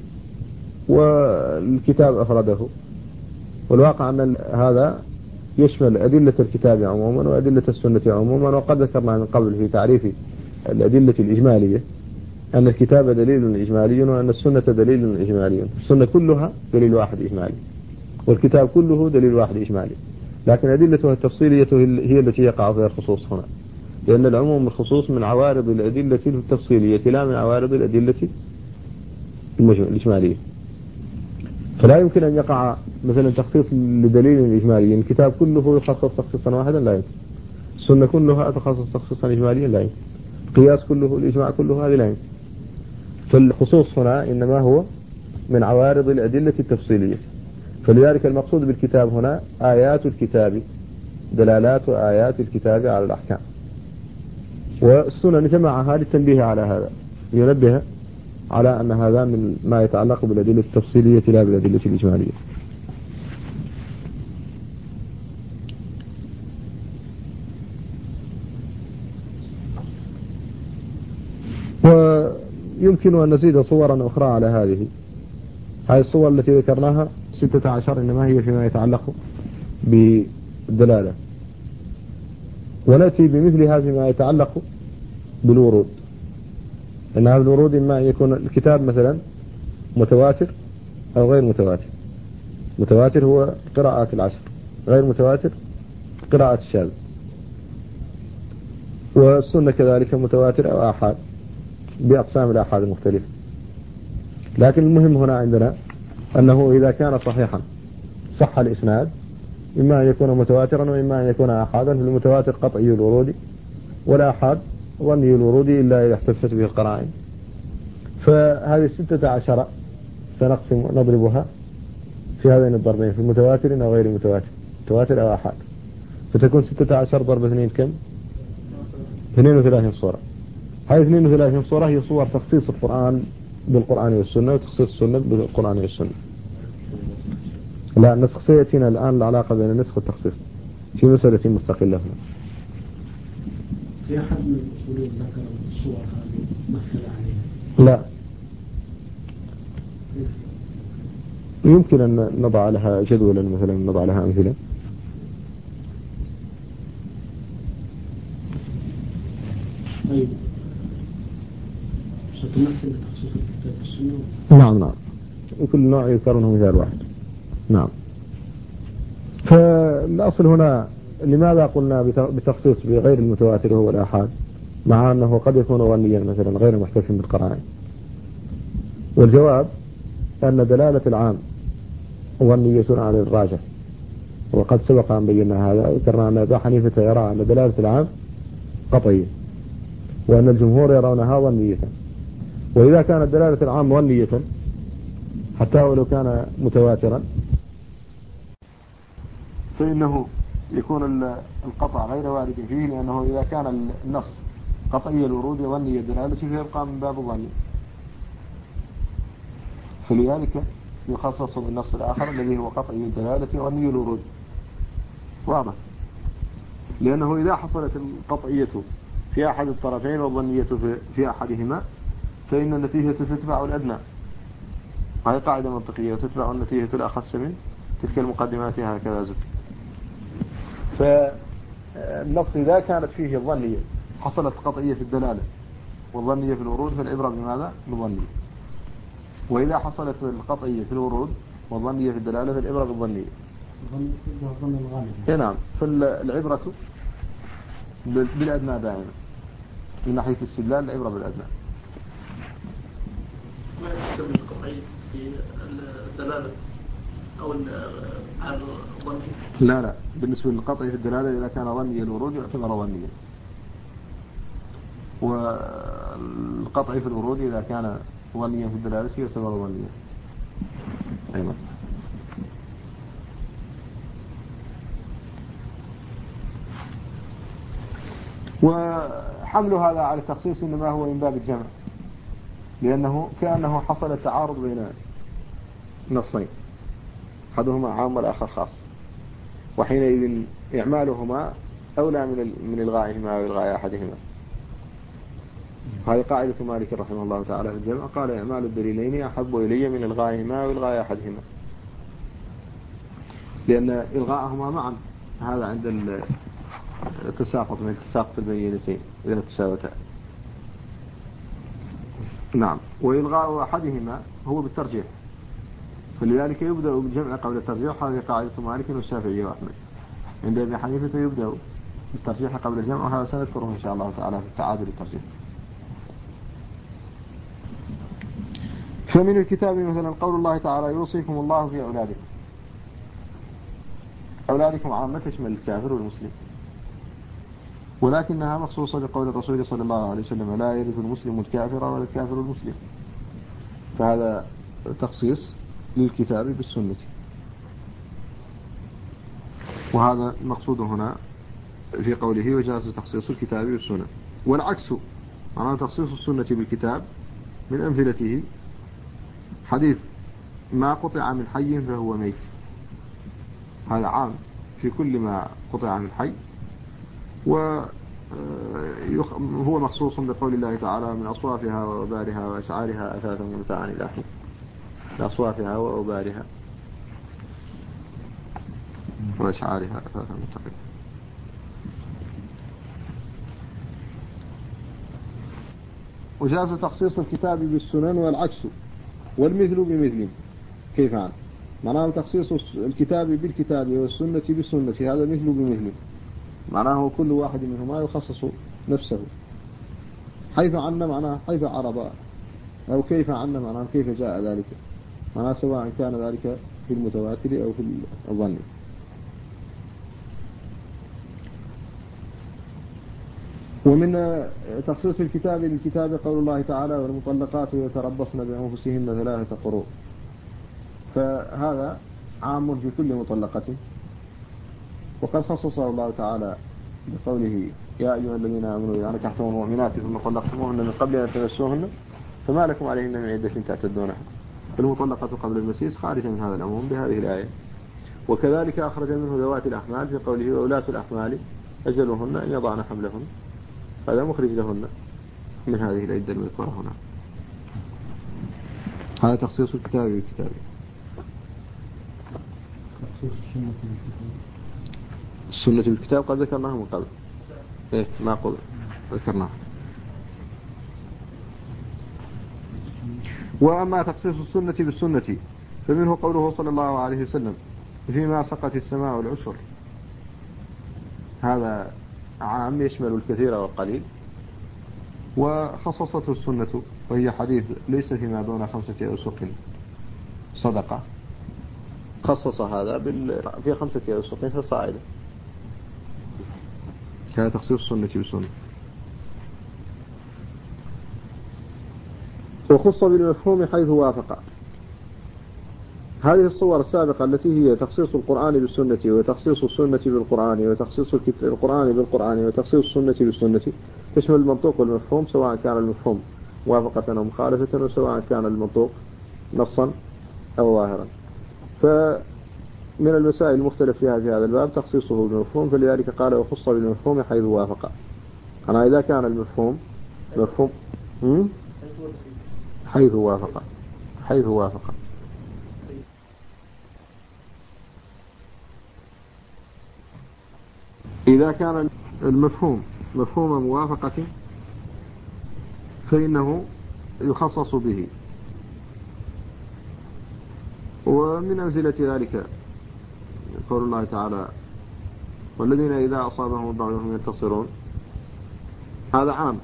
والكتاب أفرده، والواقع أن هذا يشمل أدلة الكتاب عموما وأدلة السنة عموما. وقد ذكرنا من قبل في تعريف الأدلة الإجمالية أن الكتاب دليل إجمالي وأن السنة دليل إجمالي. السنة كلها دليل واحد إجمالي والكتاب كله دليل واحد إجمالي، لكن أدلتها التفصيلية هي التي يقع فيها الخصوص هنا، لأن العموم والخصوص من عوارض الأدلة التفصيلية لا من عوارض الأدلة الإجمالية. فلا يمكن أن يقع مثلا تخصيص لدليل إجمالي، الكتاب كله يخصص تخصيصا واحدا لا يمكن، السنة كلها تخصص تخصيصا إجماليا لا يمكن، القياس كله الإجماع كله هذه لا يمكن. فالخصوص هنا إنما هو من عوارض الأدلة التفصيلية. فلذلك المقصود بالكتاب هنا آيات الكتاب، دلالات آيات الكتاب على الأحكام. والسنن جمعها للتنبيه على هذا، ينبه على أن هذا من ما يتعلق بالأدلة التفصيلية لا بالأدلة الإجمالية. ويمكن أن نزيد صورا أخرى على هذه الصور التي ذكرناها 16، إنما هي فيما يتعلق بالدلالة، ونأتي بمثلها فيما يتعلق بالورود. إن هذا الورود إما أن يكون الكتاب مثلا متواتر أو غير متواتر. متواتر هو قراءات 10، غير متواتر قراءة الشاذ. والسنة كذلك متواتر أو آحاد بأقسام الآحاد المختلفة. لكن المهم هنا عندنا أنه إذا كان صحيحا صح الإسناد، إما أن يكون متواترا وإما أن يكون آحادا. في المتواتر قطعي الورود، والآحاد ظني الورود إلا إذا احتفت به القرائن. فهذه 16 نضربها في هذين الضربين، في المتواتر أو غير المتواتر، متواتر أو آحاد، فتكون 16 ضرب 2 كم؟ 32 صورة. هذه 32 صورة هي صور تخصيص القرآن بالقرآن والسنة وتخصيص السنة بالقرآن والسنة. لا، النسخ سيأتينا الآن، العلاقة بين النسخ والتخصيص في مسألة مستقلة هنا. في أحد من الأصولين ذكر الصور هذه مثل عليها؟ لا، يمكن أن نضع لها جدولا مثلا، نضع لها أمثلة. طيب ستمثل تخصيص الكتاب والسنة؟ نعم، وكل نوع يذكرونه مثال واحد. نعم. فالأصل هنا لماذا قلنا بتخصيص بغير المتواتر هو الآحاد، مع أنه قد يكون ظنيا مثلا غير محتف بالقرائن؟ والجواب أن دلالة العام ظنية عن الراجح، وقد سبق أن بينا هذا، ذكرنا أن أبا حنيفة يرى أن دلالة العام قطعية، وأن الجمهور يرونها ظنية. وإذا كانت دلالة العام ظنية حتى ولو كان متواترا، فإنه يكون القطع غير وارد فيه، لأنه إذا كان النص قطعي الورود ظني الدلالة فيبقى من باب الظن، فلذلك يخصص بالنص الآخر الذي هو قطعي الدلالة ظني الورود. واضح؟ لأنه إذا حصلت القطعية في أحد الطرفين والظنية في أحدهما، فإن النتيجة تتبع الأدنى، هذه قاعدة منطقية، وتتبع النتيجة الأخص من تلك المقدمات هكذا ذكر. فالنص إذا كانت فيه الظنية حصلت قطعية في الدلالة والظنية في الورود، فالعبرة بماذا؟ بالظنية. وإذا حصلت القطعية في الورود والظنية في الدلالة، فالعبرة بالظنية. الظن الغالب. نعم، فالعبرة بالأدنى دائما، من ناحية الاستدلال العبرة بالأدنى. ما يستخدم القطعي في الدلالة أو الظني؟ لا، بالنسبة للقطعي في الدلالة إذا كان ظني الورود يعتبر ظنيا، والقطعي في الورود إذا كان ظنيا في الدلالة يعتبر ظنيا. أيوة. وحمل هذا على التخصيص إنما هو من باب الجمع، لأنه كأنه حصل تعارض بين نصين، أحدهما عام والآخر خاص، وحينئذ إعمالهما أولى من إلغائهما وإلغاء أحدهما. هذه قاعدة مالك رحمه الله تعالى في الجمع، قال إعمال الدليلين أحب إلي من إلغائهما وإلغاء أحدهما، لأن إلغاءهما معا هذا عند التساقط من التساقط البينتين إذا تساوتا. نعم. وإلغاء أحدهما هو بالترجيح، فلذلك يبدأ بالجمع قبل الترجيح. هذه قاعدة مالك والشافعي وأحمد. عند أبي حنيفة يبدأ بالترجيح قبل الجمع، وهذا سنذكره إن شاء الله تعالى في التعادل الترجيح. فمن الكتاب مثلا قول الله تعالى يوصيكم الله في أولادكم. أولادكم عامة تشمل الكافر والمسلم، ولكنها مخصوصة بقول الرسول صلى الله عليه وسلم لا يرث المسلم الكافر ولا الكافر المسلم، فهذا تخصيص للكتاب بالسنة، وهذا المقصود هنا في قوله وجاز تخصيص الكتاب بالسنة. والعكس معناه تخصيص السنة بالكتاب من أمثلته حديث ما قطع من حي فهو ميت، هذا عام في كل ما قطع من حي، وهو مخصوص بقول الله تعالى من أصوافها وأوبارها وأشعارها أثاثا ومتاعا إلى حين، أصوافها وأوبارها وأشعارها أثاثا ومتاعا. وجاز تخصيص الكتاب بالسنن والعكس والمثل بمثل. كيف عن معناه تخصيص الكتاب بالكتاب والسنة بالسنة، هذا مثل بمثل، معناه كل واحد منهما يخصص نفسه. حيث عنا معناه حيث عرض، أو كيف عنا معناه كيف جاء ذلك، معناه سواء كان ذلك في المتواتر أو في الظن. ومن تخصيص الكتاب للكتاب قول الله تعالى والمطلقات يتربصن بأنفسهن 3 قروء، فهذا عام في كل مطلقة، وقد خصصه الله تعالى بقوله يا أيها الذين آمنوا إذا نكحتم المؤمنات ثم طلقتموهن من قبل أن تمسوهن فما لكم عليهن من عدة تعتدونها، فالمطلقة قبل المسيس خارج من هذا العموم بهذه الآية. وكذلك أخرج منه ذوات الأحمال في قوله وأولاة الأحمال أجلهن أن يضعن حملهن، هذا مخرج لهن من هذه العدة المذكورة هنا. هذا تخصيص الكتاب بالكتاب. السنة بالكتاب قد ذكرناها من قبل، إيه ما قل ذكرناها. وأما تخصيص السنة بالسنة فمنه قوله صلى الله عليه وسلم فيما سقت السماء العشر، هذا عام يشمل الكثير والقليل، وخصصته السنة وهي حديث ليس فيما دون 5 أوسق صدقة، خصص هذا في 5 أوسق فصاعدا، هذا تخصيص السنة بالسنة. وخص بالمفهوم حيث وافق. هذه الصور السابقة التي هي تخصيص القرآن بالسنة وتخصيص السنة بالقرآن وتخصيص القرآن بالقرآن وتخصيص السنة بالسنة تشمل المنطوق والمفهوم، سواء كان المفهوم موافقة أو مخالفة، وسواء كان المنطوق نصا أو ظاهرا. فمن المسائل المختلف فيها في هذا الباب تخصيصه بالمفهوم، فلذلك قال وخص بالمفهوم حيث وافق. أنا إذا كان المفهوم مفهوم حيث وافق، حيث وافق. إذا كان المفهوم مفهوم موافقة فإنه يخصص به. ومن أمثلة ذلك قول الله تعالى والذين إذا أصابهم البغي هم ينتصرون، هذا عام.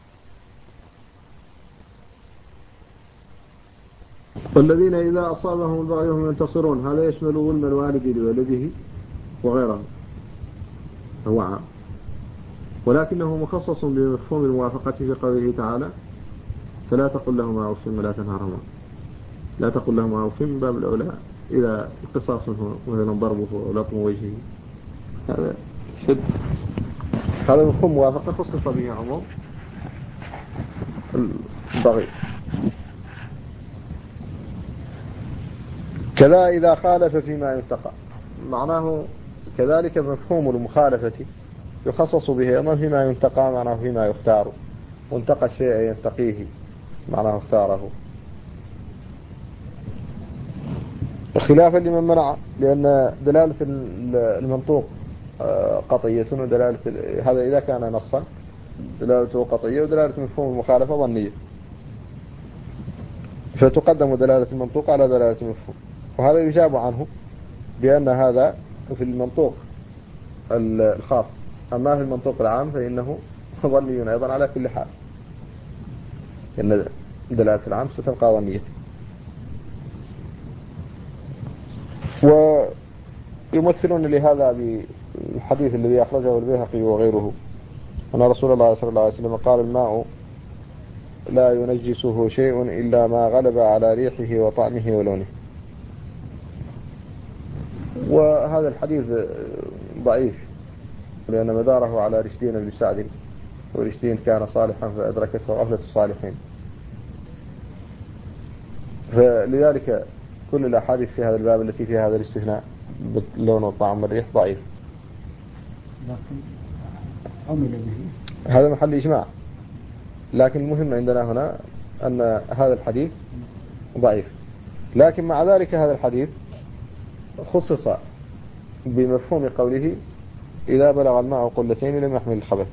والذين إذا أصابهم البغي هم ينتصرون هذا يشمل ظلم الوالد لولده وغيره، هو عام، ولكنه مخصص بمفهوم الموافقة في قوله تعالى فلا تقل لهما أف ولا تنهرهما. لا تقل لهما أف من باب الأولى إذا القصاص منه مثلا ضربه أو لطم وجهه، هذا شد هذا مفهوم موافق خصص به عموم البغي. كذا إذا خالف فيما ينتقى، معناه كذلك مفهوم المخالفة يخصص به أيضا فيما ينتقى، معناه فيما يختار، وانتقى الشيء ينتقيه معناه اختاره، خلافا لمن منع، لأن دلالة المنطوق قطعية، ودلالة هذا إذا كان نصا دلالته قطعية، ودلالة مفهوم المخالفة ظنية، فتقدم دلالة المنطوق على دلالة المفهوم، وهذا يجاب عنه بأن هذا في المنطوق الخاص، أما في المنطوق العام فإنه ظني أيضا على كل حال، إن دلالة العام ستبقى ظنية. ويمثلون لهذا بالحديث الذي أخرجه البيهقي وغيره أن رسول الله صلى الله عليه وسلم قال: الماء لا ينجسه شيء إلا ما غلب على ريحه وطعمه ولونه. وهذا الحديث ضعيف، لأن مداره على رشدين بن سعد، ورشدين كان صالحا فأدركته غفلة الصالحين، فلذلك كل الأحاديث في هذا الباب التي فيها هذا الاستثناء باللون والطعم والريح ضعيف. لكن عمل به هذا محل إجماع، لكن المهم عندنا هنا أن هذا الحديث ضعيف، لكن مع ذلك هذا الحديث خصص بمفهوم قوله: إذا بلغ الماء قلتين لم يحمل الخبث.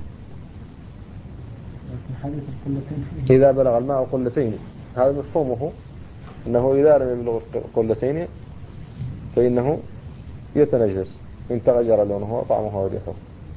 لكن حديث القلتين فيه إذا بلغ الماء قلتين، هذا مفهومه أنه إذا لم يبلغ قلتين فإنه يتنجس إن تغير لونه وطعمه وريحه.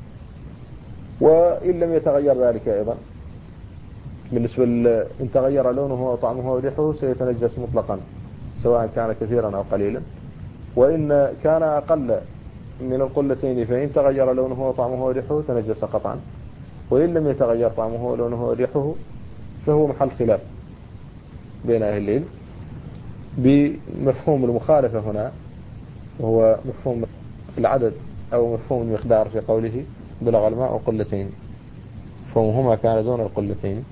وإن لم يتغير ذلك أيضا، بالنسبة إن تغير لونه وطعمه وريحه سيتنجس مطلقا، سواء كان كثيرا أو قليلا. وإن كان أقل من القلتين فإن تغير لونه وطعمه وريحه تنجس قطعا، وإن لم يتغير طعمه ولونه وريحه فهو محل خلاف بين أهل العلم بمفهوم المخالفة هنا، وهو مفهوم العدد أو مفهوم المقدار في قوله: بلغ الماء قلتين، فهمهما كان دون القلتين.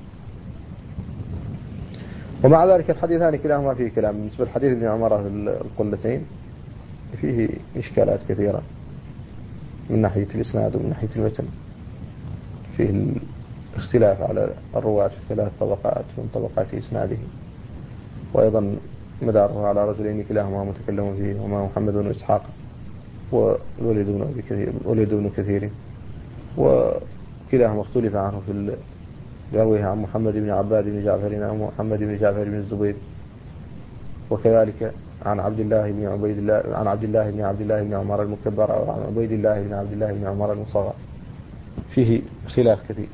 ومع ذلك الحديثان كلاهما فيه كلام. بالنسبة للحديث ابن عمر القلتين فيه إشكالات كثيرة من ناحية الإسناد ومن ناحية المتن، فيه الاختلاف على الرواة في 3 طبقات من طبقات إسناده، وأيضا مداره على رجلين كلاهما متكلم فيه، وما محمد بن إسحاق ووليد بن كثير، وكلاهما اختلف عنه في يرويه عن محمد بن عباد بن جعفر أو محمد بن جعفر بن الزبير، وكذلك عن عبد الله بن عبد الله بن عمر المكبر، أو عن عبيد الله بن عبد الله بن عمر المصغر. فيه خلاف كثير.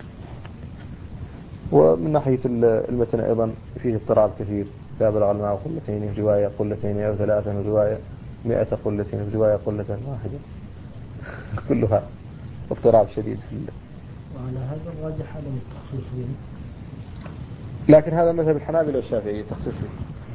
ومن ناحية المتن أيضا فيه اضطراب كثير، لا بلغ الماء قلتين في رواية قلتين أو 3 في رواية 100 قلتين في رواية قلة واحدة، كلها اضطراب شديد. وعلى هذا الراجح عدم التخصيص به، لكن هذا مذهب الحنابلة والشافعية تخصيص به.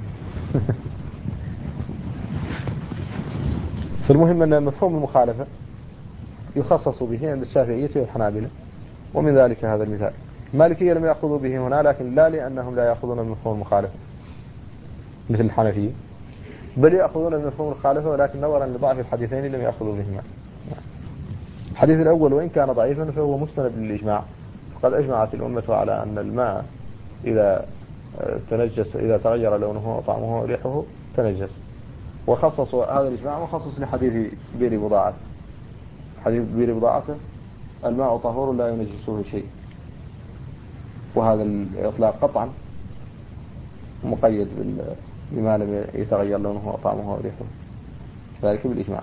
فالمهم أن مفهوم المخالفة يخصص به عند الشافعية والحنابلة، ومن ذلك هذا المثال. المالكية لم يأخذوا به هنا، لكن لا لأنهم لا يأخذون من مفهوم المخالفة مثل الحنفية، بل يأخذون من مفهوم المخالفة، ولكن نظرا لضعف الحديثين لم يأخذوا بهما. الحديث الأول وإن كان ضعيفا فهو مستند للإجماع، وقد أجمعت الأمة على أن الماء إذا تنجس، إذا تغير لونه وطعمه وريحه تنجس. وخصصوا هذا الإجماع وخصص لحديث بير بضاعة، حديث بير بضاعة: الماء طهور لا ينجسه شيء. وهذا الإطلاق قطعا مقيد بما لم يتغير لونه وطعمه وريحه، ذلك بالإجماع.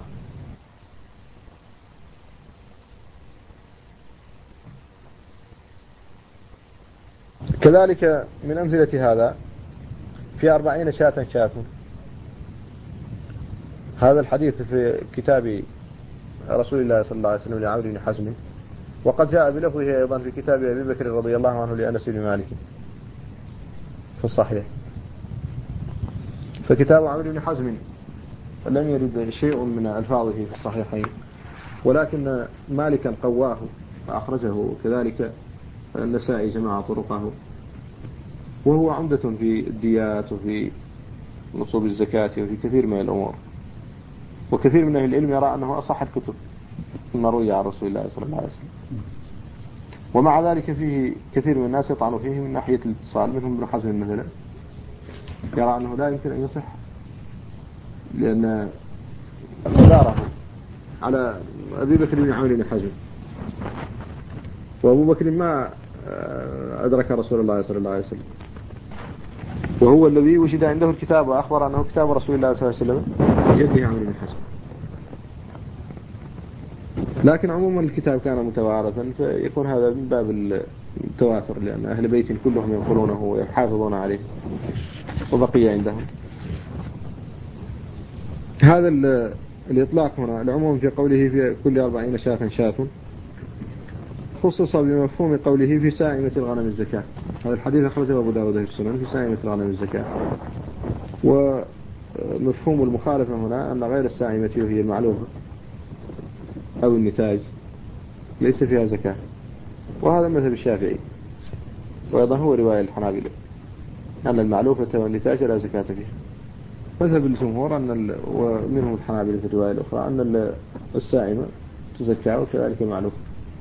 كذلك من أمثلة هذا في 40 شاة شاة، هذا الحديث في كتاب رسول الله صلى الله عليه وسلم لعمرو بن حزم، وقد جاء بلفظه أيضا في كتاب أبي بكر رضي الله عنه لأنس بن مالك في الصحيح. فكتاب عمرو بن حزم لم يرد شيء من ألفاظه في الصحيحين، ولكن مالكا قواه أخرجه كذلك النسائي جمع طرقه، وهو عمدة في الديات وفي نصوب الزكاة وفي كثير من الأمور. وكثير من أهل العلم يرى أنه أصح الكتب ما روي عن رسول الله صلى الله عليه وسلم. ومع ذلك فيه كثير من الناس يطعنوا فيه من ناحية الاتصال، منهم ابن حزم مثلا يرى أنه لا يمكن أن يصح، لأن مداره على أبي بكر بن عمرو بن حزم، وأبو بكر ما أدرك رسول الله صلى الله عليه وسلم، وهو الذي وجد عنده الكتاب وأخبر أنه كتاب رسول الله صلى الله عليه وسلم يده عمرو بن حزم. لكن عموما الكتاب كان متوارثا، فيكون هذا من باب التواتر، لأن أهل بيت كلهم ينقلونه ويحافظون عليه وبقي عندهم. هذا الإطلاق هنا العموم في قوله في كل 40 شاة شاة خصص بمفهوم قوله في سائمة الغنم الزكاة. هذا الحديث أخرجه أبو داود في السنن في سائمة الغنم الزكاة. ومفهوم المخالفة هنا أن غير السائمة وهي المعلوفة أو النتاج ليس فيها زكاة، وهذا مذهب الشافعي، وأيضا هو رواية الحنابلة أن المعلوفة والنتاج لا زكاة فيها. مذهب الجمهور أن ومنهم الحنابلة في الرواية الأخرى أن السائمة تزكى وكذلك المعلوفة.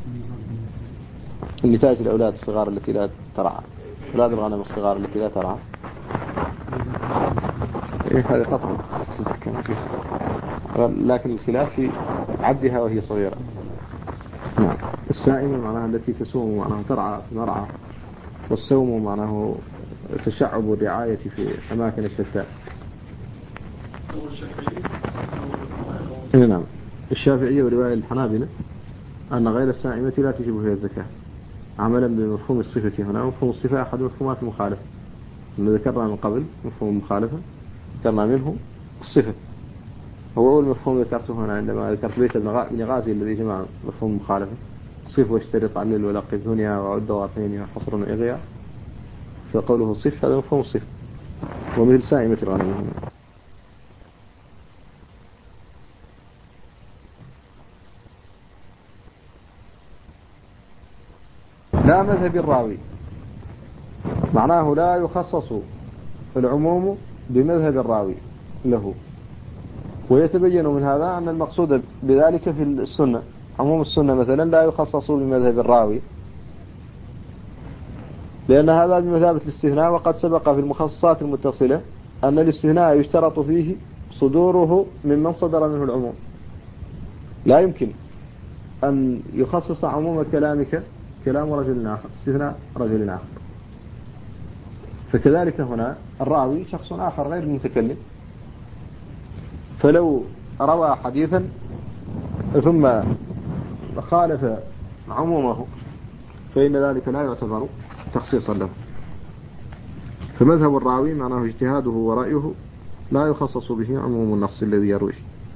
النتاج الأولاد الصغار التي لا ترعى، أولاد الغنم الصغار التي لا ترعى، هذه قطعا تزكى فيها، لكن الخلاف في عبدها وهي صغيرة. نعم. السائمة معناها التي تسوم، معناها ترعى في مرعى، والسوم معناه تشعب الرعاية في أماكن الشتاء. نعم. الشافعية ورواية الحنابلة أن غير السائمة لا تجب فيها الزكاة، عملا بمفهوم الصفة هنا. مفهوم الصفة أحد مفهومات المخالفة، اللي ذكرنا من قبل مفهوم المخالفة ذكرنا منه الصفة، هو أول مفهوم ذكرته هنا عندما ذكرت بيت ابن غازي الذي جمع مفهوم المخالفة: صف واشترط علل ولقب دنيا وعد واثنين وحصر وإغياء. فقوله صف هذا مفهوم الصفة، ومثل سائمة الغنم هنا. لا مذهب الراوي، معناه لا يخصص العموم بمذهب الراوي له. ويتبين من هذا أن المقصود بذلك في السنة، عموم السنة مثلا لا يخصص بمذهب الراوي، لأن هذا بمثابة الاستثناء. وقد سبق في المخصصات المتصلة أن الاستثناء يشترط فيه صدوره ممن صدر منه العموم. لا يمكن أن يخصص عموم كلامك كلام رجل آخر استثناء رجل آخر. فكذلك هنا الراوي شخص آخر غير المتكلم، فلو روى حديثا ثم خالف عمومه فإن ذلك لا يعتبر تخصيصا له. فمذهب الراوي معناه اجتهاده ورأيه لا يخصص به عموم النص الذي يرويه.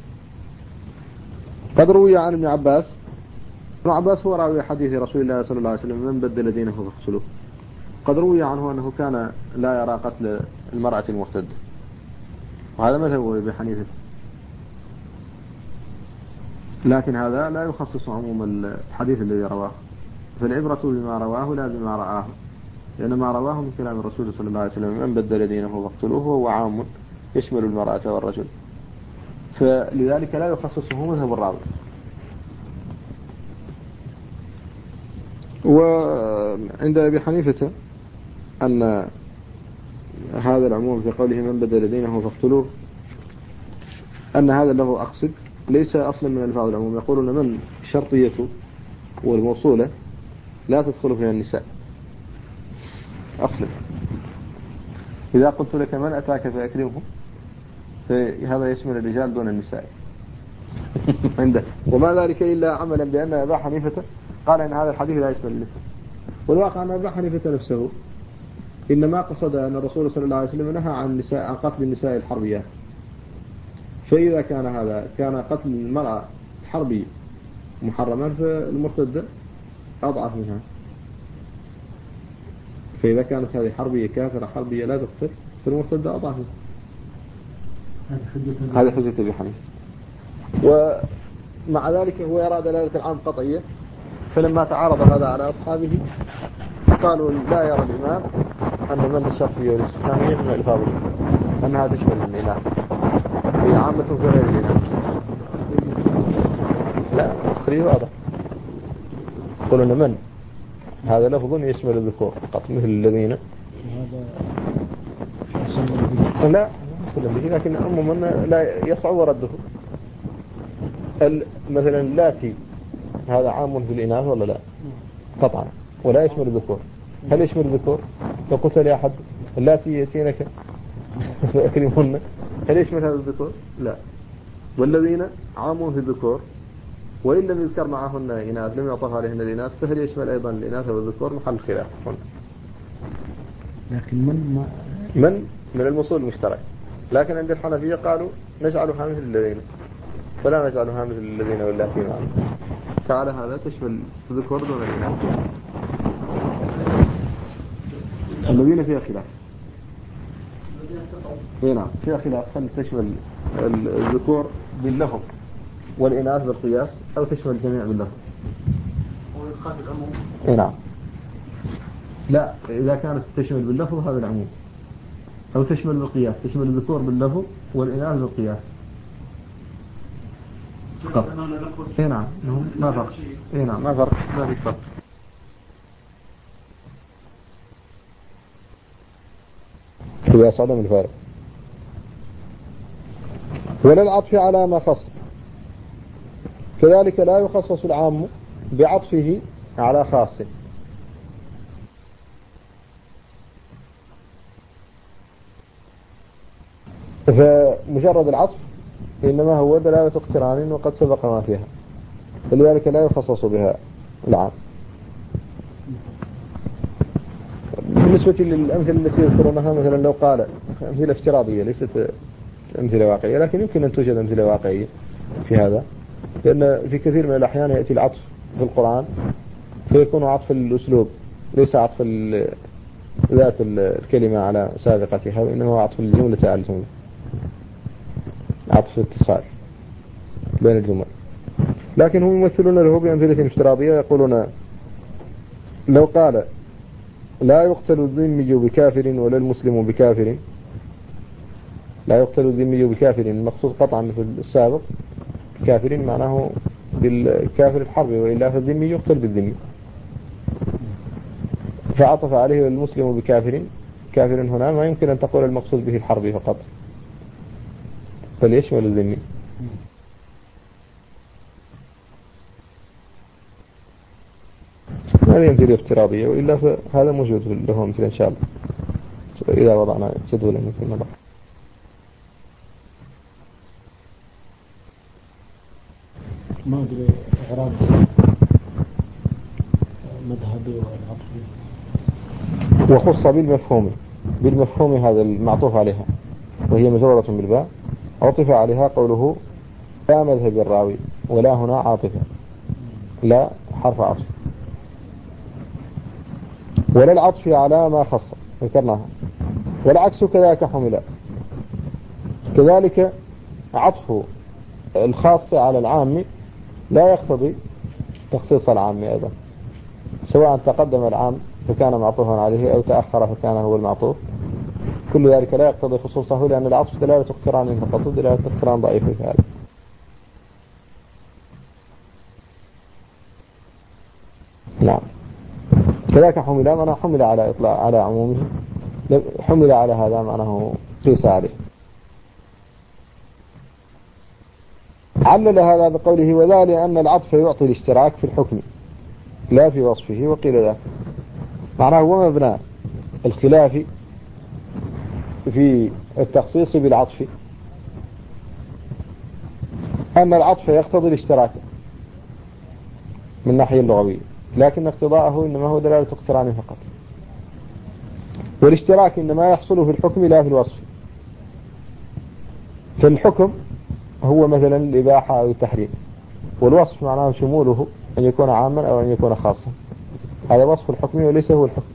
قد روي عن ابن عباس، ابن عباس هو راوي حديث رسول الله صلى الله عليه وسلم: من بدل دينه فاقتلوه. قد روي عنه أنه كان لا يرى قتل المرأة المرتدة، وهذا مذهب أبي حنيفة، لكن هذا لا يخصص عموم الحديث الذي رواه. فالعبرة بما رواه لا بما رآه، لأن ما رواه من كلام الرسول صلى الله عليه وسلم: من بدل دينه فاقتلوه، وهو عام يشمل المرأة والرجل، فلذلك لا يخصصه مذهب الراوي. وعند أبي حنيفة أن هذا العموم في قوله من بدل دينه فاقتلوه أن هذا له أقصد ليس أصلا من الفاظ العموم. يقولون من الشرطية والموصولة لا تدخل فيها النساء أصلا. إذا قلت لك من أتاك فأكرمه فهذا يشمل الرجال دون النساء عنده. وما ذلك إلا عملا بأن أبا حنيفة قال إن هذا الحديث لا يشمل النساء. والواقع أن أبا حنيفة نفسه إنما قصد أن الرسول صلى الله عليه وسلم نهى عن قتل النساء الحربيات. فإذا كان هذا كان قتل المرأة حربي محرما، فالمرتدة أضعف منها. فإذا كانت هذه حربية كافرة حربية لا تقتل، فالمرتدة أضعف منها. هذه حجة أبي حنيفة. ومع ذلك هو يرى دلالة العام قطعية فلما تعارض هذا على أصحابه قالوا لا يرى الإمام أن من الشرطية والاستثنائية من الألفاظ أنها تشمل الإناث هي عامة في غير الإناث. لا تخريج واضح، يقولون من هذا لفظ يشمل الذكور فقط مثل الذين لا مسلم به، لكن عموما لا يصعب رده. مثلا اللاتي هذا عام في الإناث ولا لا؟ قطعا، ولا يشمل الذكور. هل يشمل الذكور؟ لو قلت لأحد اللاتي يأتينك فأكرمهن هل يشمل هذا الذكور؟ لا. والذين عام في الذكور وإن لم يذكر معهن إناث لم يعطف عليهن الإناث فهل يشمل أيضا الإناث والذكور؟ محل خلاف هنا. لكن من الموصول المشترك، لكن عند الحنفية قالوا نجعلها مثل الذين فلا نجعلها مثل الذين واللاتي معهم. تعالى هذا تشمل الذكور دون الإناث. الذين فيها خلاف. نعم فيها خلاف، هل تشمل الذكور باللفظ والإناث بالقياس أو تشمل الجميع باللفظ؟ ويخاف العموم. نعم. لا إذا كانت تشمل باللفظ هذا العموم، أو تشمل بالقياس تشمل الذكور باللفظ والإناث بالقياس. نعم ما فرق. نعم ما فرق، ما في فرق. قياس عدم الفارق. ولا العطف على ما خص، كذلك لا يخصص العام بعطفه على خاص. فمجرد العطف إنما هو دلالة اقتران وقد سبق ما فيها، فلذلك لا يخصص بها العام. بالنسبة للأمثلة التي يذكرونها مثلا لو قال أمثلة افتراضية ليست أمثلة واقعية، لكن يمكن أن توجد أمثلة واقعية في هذا، لأن في كثير من الأحيان يأتي العطف في القرآن فيكون عطف الأسلوب ليس عطف ذات الكلمة على سابقتها، وإنه عطف الجملة على الجملة، عطف اتصال بين الجمل. لكن هم يمثلون له بأمثلة افتراضية، يقولون لو قال لا يقتل الذمي بكافر ولا المسلم بكافر، لا يقتل الذمي بكافر المقصود قطعا في السابق كافر معناه بالكافر الحربي، وإلا فالذمي يقتل بالذمي، فعطف عليه المسلم بكافر. كافر هنا ما يمكن أن تقول المقصود به الحربي فقط، بل يشمل الذمي. هذه أمثلة افتراضية، وإلا فهذا موجود له أمثلة إن شاء الله إذا وضعنا جدولا في المضى. ما أدري إعراب مذهبي والعطفي. وخص بالمفهوم هذا المعطوف عليها وهي مجرورة بالباء، عطف عليها قوله لا مذهب الراوي، ولا هنا عاطفة لا حرف عطف. ولا العطف على ما خص ذكرناها، والعكس كذلك حمل. كذلك عطف الخاص على العام لا يقتضي تخصيص العام أيضا، سواء تقدم العام فكان معطوفا عليه أو تأخر فكان هو المعطوف، كل ذلك لا يقتضي خصوصه، لأن العطف دلالة اقتران فقط، دلالة اقتران ضعيف في هذا. نعم. كذلك حمل معناه حمل على إطلاق على عمومه، حمل على هذا معناه قيس عليه. علل هذا بقوله وذا لأن العطف يعطي الاشتراك في الحكم لا في وصفه، وقيل ذا معناه هو مبنى الخلاف في التخصيص بالعطف أن العطف يقتضي الاشتراك من ناحية اللغوية، لكن اقتضاءه إنما هو دلالة اقتران فقط، والاشتراك إنما يحصل في الحكم لا في الوصف. فالحكم هو مثلا الإباحة أو التحريم، والوصف معناه شموله أن يكون عاما أو أن يكون خاصا، هذا وصف الحكم وليس هو الحكم.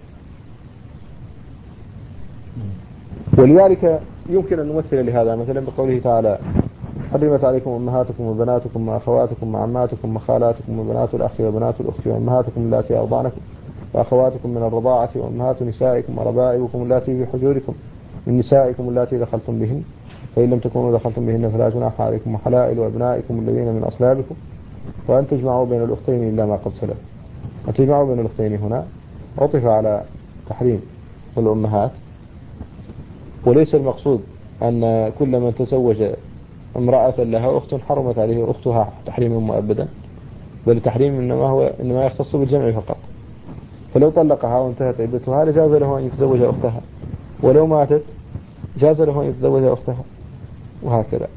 ولذلك يمكن أن نمثل لهذا مثلا بقوله تعالى حرمت عليكم أمهاتكم وبناتكم وأخواتكم وعماتكم وخالاتكم وبنات الأخ وبنات الأخت وأمهاتكم اللاتي أرضعنكم وأخواتكم من الرضاعة وأمهات نسائكم وربائبكم اللاتي في حجوركم من نسائكم اللاتي دخلتم بهن فإن لم تكونوا دخلتم بهن فلا جناح عليكم وحلائل أبنائكم الذين من أصلابكم وأن تجمعوا بين الأختين إلا ما قد سلف. أن تجمعوا بين الأختين هنا عطف على تحريم الأمهات، وليس المقصود أن كل من تزوج امرأة لها أخت حرمت عليه أختها تحريم مؤبدا، بل تحريم إنما يختص بالجمع فقط. فلو طلقها وانتهت عدتها لجاز له أن يتزوج أختها، ولو ماتت جاز له أن يتزوج أختها، وهكذا.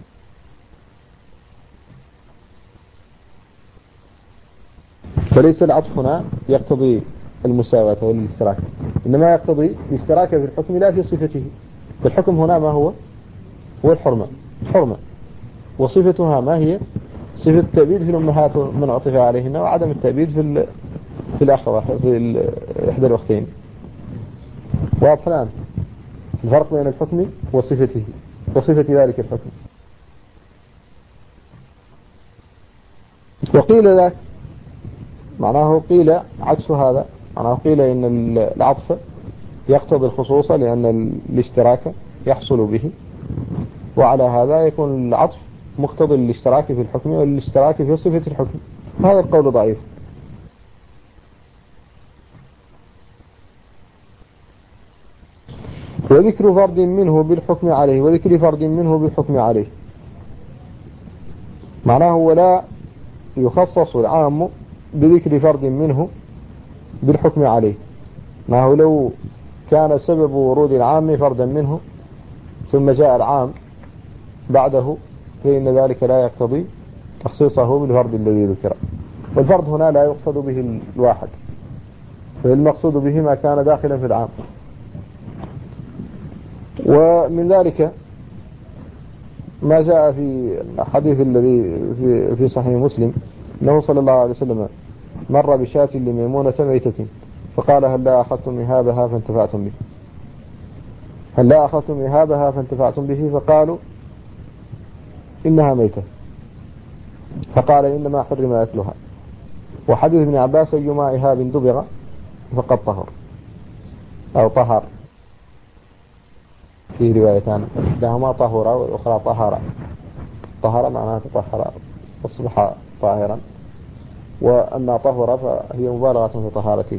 فليس العطف هنا يقتضي المساواة والاشتراك، إنما يقتضي الاشتراك في الحكم لا في صفته. الحكم هنا ما هو الحرمة، وصفتها ما هي؟ صفة التأبيد في الأمهات من عطف عليهن، وعدم التأبيد في الأخوة في إحدى الأختين. واضح الآن الفرق بين الحكم وصفته وصفة ذلك الحكم. وقيل ذاك معناه قيل عكس هذا، معناه قيل إن العطف يقتضي الخصوص لأن الاشتراك يحصل به، وعلى هذا يكون العطف مقتضي الاشتراك في الحكم والاشتراك في صفة الحكم. هذا القول ضعيف. وذكر فرد منه بالحكم عليه، وذكر فرد منه بالحكم عليه معناه ولا يخصص العام بذكر فرد منه بالحكم عليه. ما هو لو كان سبب ورود العام فردا منه ثم جاء العام بعده فإن ذلك لا يقتضي تخصيصه بالفرد الذي ذكر. والفرد هنا لا يقصد به الواحد، فالمقصود به ما كان داخلا في العام. ومن ذلك ما جاء في الحديث الذي في صحيح مسلم أنه صلى الله عليه وسلم مر بشاة لميمونة ميتة فقال هل لا أخذتم إهابها فانتفعتم به، هل لا أخذتم إهابها فانتفعتم به، فقالوا إنها ميتة، فقال إنما حرم أكلها. وحديث ابن عباس أيما إهاب دبغ فقد طهر أو طهر، في روايتان إحداهما طهر والأخرى طهر. طهر معناها تطهر أصبح طاهرا، وأما طهر فهي مبالغة في طهارته.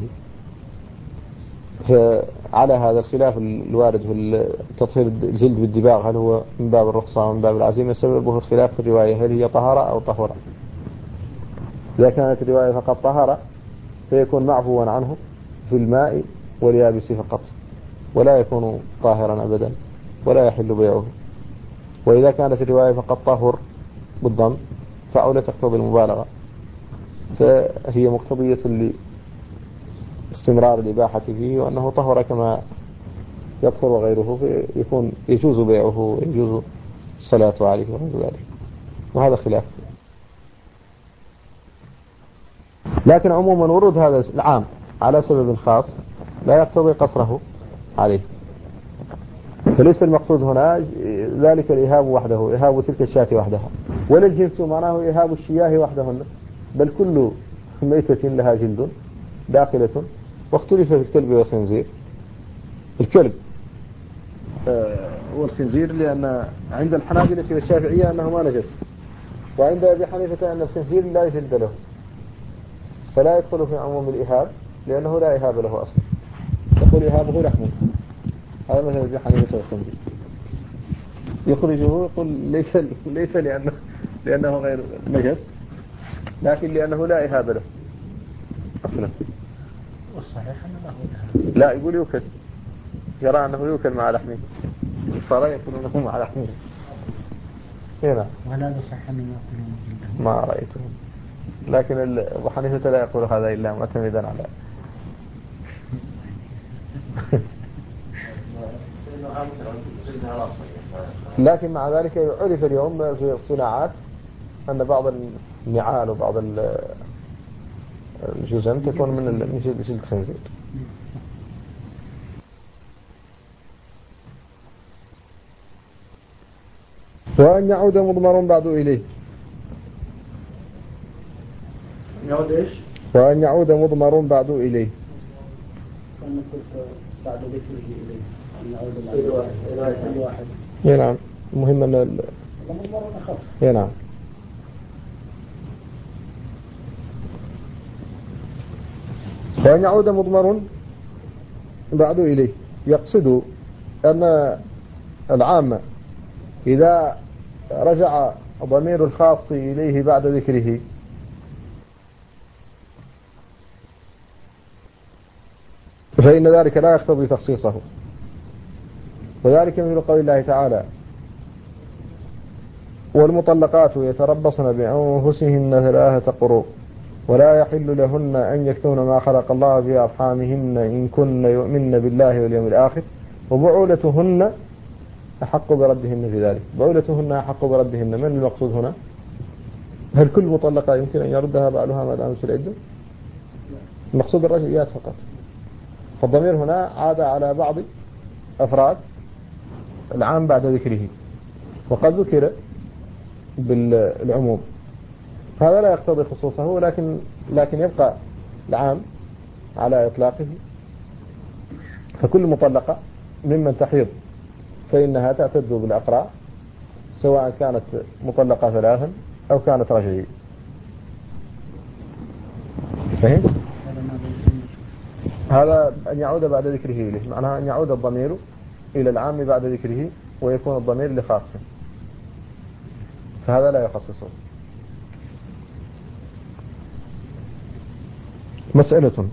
فعلى هذا الخلاف الوارد في تطهير الجلد بالدباغ هل هو من باب الرخصة أو من باب العزيمة سببه الخلاف في الرواية هل هي طهر أو طهر. إذا كانت الرواية فقط طهر فيكون معفوا عنه في الماء واليابس فقط، ولا يكون طاهرا أبدا ولا يحل بيعه. وإذا كانت الرواية فقط طهر بالضم فأولى تقتضي المبالغة، فهي مقتضية لاستمرار الإباحة فيه، وأنه طهر كما يطهر غيره فيكون يجوز بيعه ويجوز الصلاة عليه وغير ذلك. وهذا خلاف. لكن عموما ورود هذا العام على سبب خاص لا يقتضي قصره عليه. فليس المقصود هنا ذلك الإهاب وحده، إهاب تلك الشاة وحدها، ولا الجنس معناه إهاب الشياه وحدهن، بل كل ميتة لها جلد داخلة. واختلف في الكلب والخنزير. الكلب والخنزير لأن عند الحنابلة والشافعية أنهما نجس، وعند أبي حنيفة أن الخنزير لا جلد له، فلا يدخل في عموم الإهاب لأنه لا إهاب له أصلا، يقول إهابه لحمه. هذا مثل أبي حنيفة والخنزير يخرجه يقول ليس لأنه غير نجس، لكن لأنه لا إهاب له أصلا. والصحيح أنه له لا يقول يوكل، يرى أنه يوكل مع لحمه، صار يأكل أنه مع لحمه هنا، ولا بصح أن يأكلون جلده ما رأيته. لكن أبو حنيفة لا يقول هذا إلا معتمدا على لكن مع ذلك عرف اليوم في الصناعات أن بعض النعال وبعض الجزم تكون من جلد الخنزير. وأن يعود مضمر بعد إليه. يعود إيش؟ وأن يعود مضمر بعد إليه. أنا قلت بعد ذكره إليه أن يعود إلى واحد. نعم مهم أن مضمر أخف. نعم. وأن يعود مضمر بعد إليه يقصد أن العام إذا رجع ضمير الخاص إليه بعد ذكره فإن ذلك لا يقتضي تخصيصه، وذلك مثل قول الله تعالى: والمطلقات يتربصن بأنفسهن 3 قروء ولا يحل لهن أن يكتمن ما خلق الله في أرحامهن إن كن يؤمن بالله واليوم الآخر وبعولتهن أحق بردهن في ذلك. بعولتهن أحق بردهن، من المقصود هنا؟ هل كل مطلقة يمكن أن يردها بعلها ما دامت في العدة؟ المقصود الرجعيات فقط. فالضمير هنا عاد على بعض أفراد العام بعد ذكره، وقد ذكر بالعموم، هذا لا يقتضي خصوصه، لكن يبقى العام على إطلاقه. فكل مطلقة ممن تحيض فإنها تعتد بالأقراء سواء كانت مطلقة 3 أو كانت رجعية. فهمت؟ هذا أن يعود بعد ذكره إليه، معناها أن يعود الضمير إلى العام بعد ذكره ويكون الضمير لخاصه، فهذا لا يخصصه. مسألة: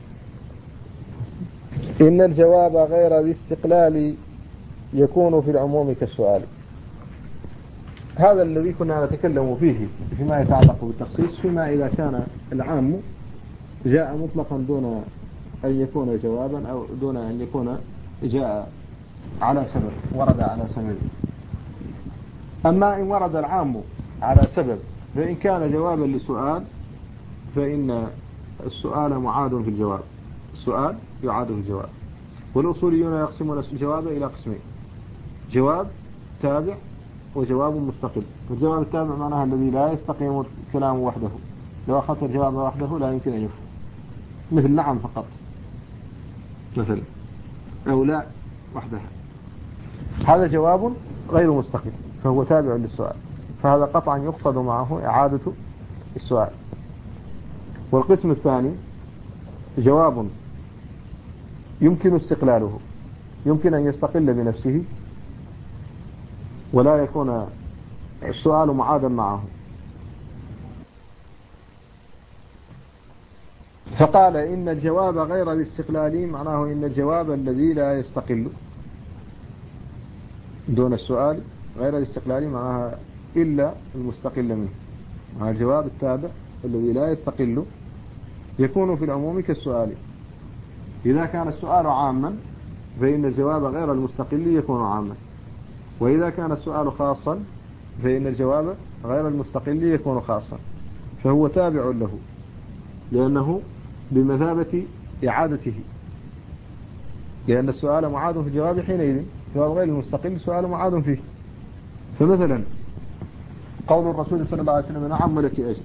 إن الجواب غير الاستقلال يكون في العموم كالسؤال. هذا الذي كنا نتكلم فيه فيما يتعلق بالتخصيص، فيما إذا كان العام جاء مطلقا دون أن يكون جوابا أو دون أن يكون جاء على سبب، ورد على سبب. أما إن ورد العام على سبب فإن كان جوابا لسؤال فإن السؤال معاد في الجواب، السؤال يعاد في الجواب. والأصوليون يقسمون الجواب إلى قسمين: جواب تابع وجواب مستقل. الجواب التابع معناها الذي لا يستقيم الكلام وحده، لو أخذت الجواب وحده لا يمكن أن يفهم، مثل نعم فقط مثلا، أو لا وحدها. هذا جواب غير مستقل فهو تابع للسؤال، فهذا قطعا يقصد معه إعادة السؤال. والقسم الثاني جواب يمكن استقلاله، يمكن أن يستقل بنفسه ولا يكون السؤال معادا معه. فقال إن الجواب غير الاستقلالي معناه إن الجواب الذي لا يستقل دون السؤال غير الاستقلالي معناها إلا المستقل منه. مع الجواب التابع الذي لا يستقل يكون في العموم كالسؤال. إذا كان السؤال عاما فإن الجواب غير المستقل يكون عاما، وإذا كان السؤال خاصا فإن الجواب غير المستقل يكون خاصا، فهو تابع له لأنه بمثابة إعادته، لأن السؤال معاد في الجواب حينئذ، جواب غير المستقل سؤال معاد فيه. فمثلا قول الرسول صلى الله عليه وسلم: نعم ولك أجر،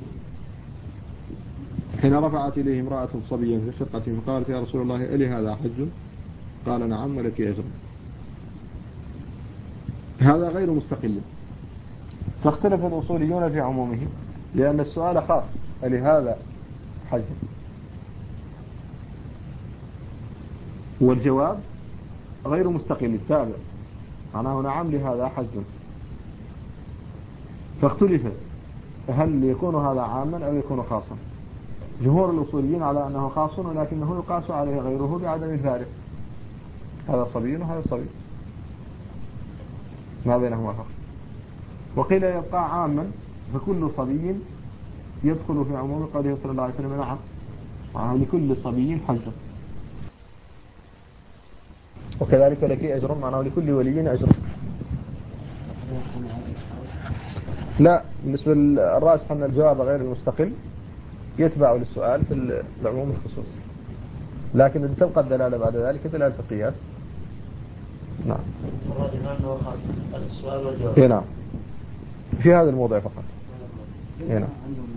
حين رفعت إليه امرأة صبيا في شقة فقالت: يا رسول الله ألي هذا حج؟ قال: نعم ولك أجر. هذا غير مستقل. فاختلف الأصوليون في عمومه لأن السؤال خاص: ألي هذا حج؟ والجواب غير مستقل التابع معناه نعم لهذا حج. فاختلف هل يكون هذا عاما أو يكون خاصا. جمهور الأصوليين على أنه خاص ولكنه يقاس عليه غيره بعدم الفارق، هذا صبي وهذا صبي ما بينهما فرق. وقيل يبقى عاما فكل صبي يدخل في عموم قوله صلى الله عليه وسلم: نعم، لكل صبي حج. وكذلك لك أجر معناه لكل ولي أجر. لا، بالنسبة للراجح أن الجواب غير المستقل يتبع للسؤال في العموم الخصوصي، لكن تبقى الدلالة بعد ذلك دلالة القياس نعم. الراجح أنه خاص السؤال والجواب. نعم في هذا الموضع فقط. نعم.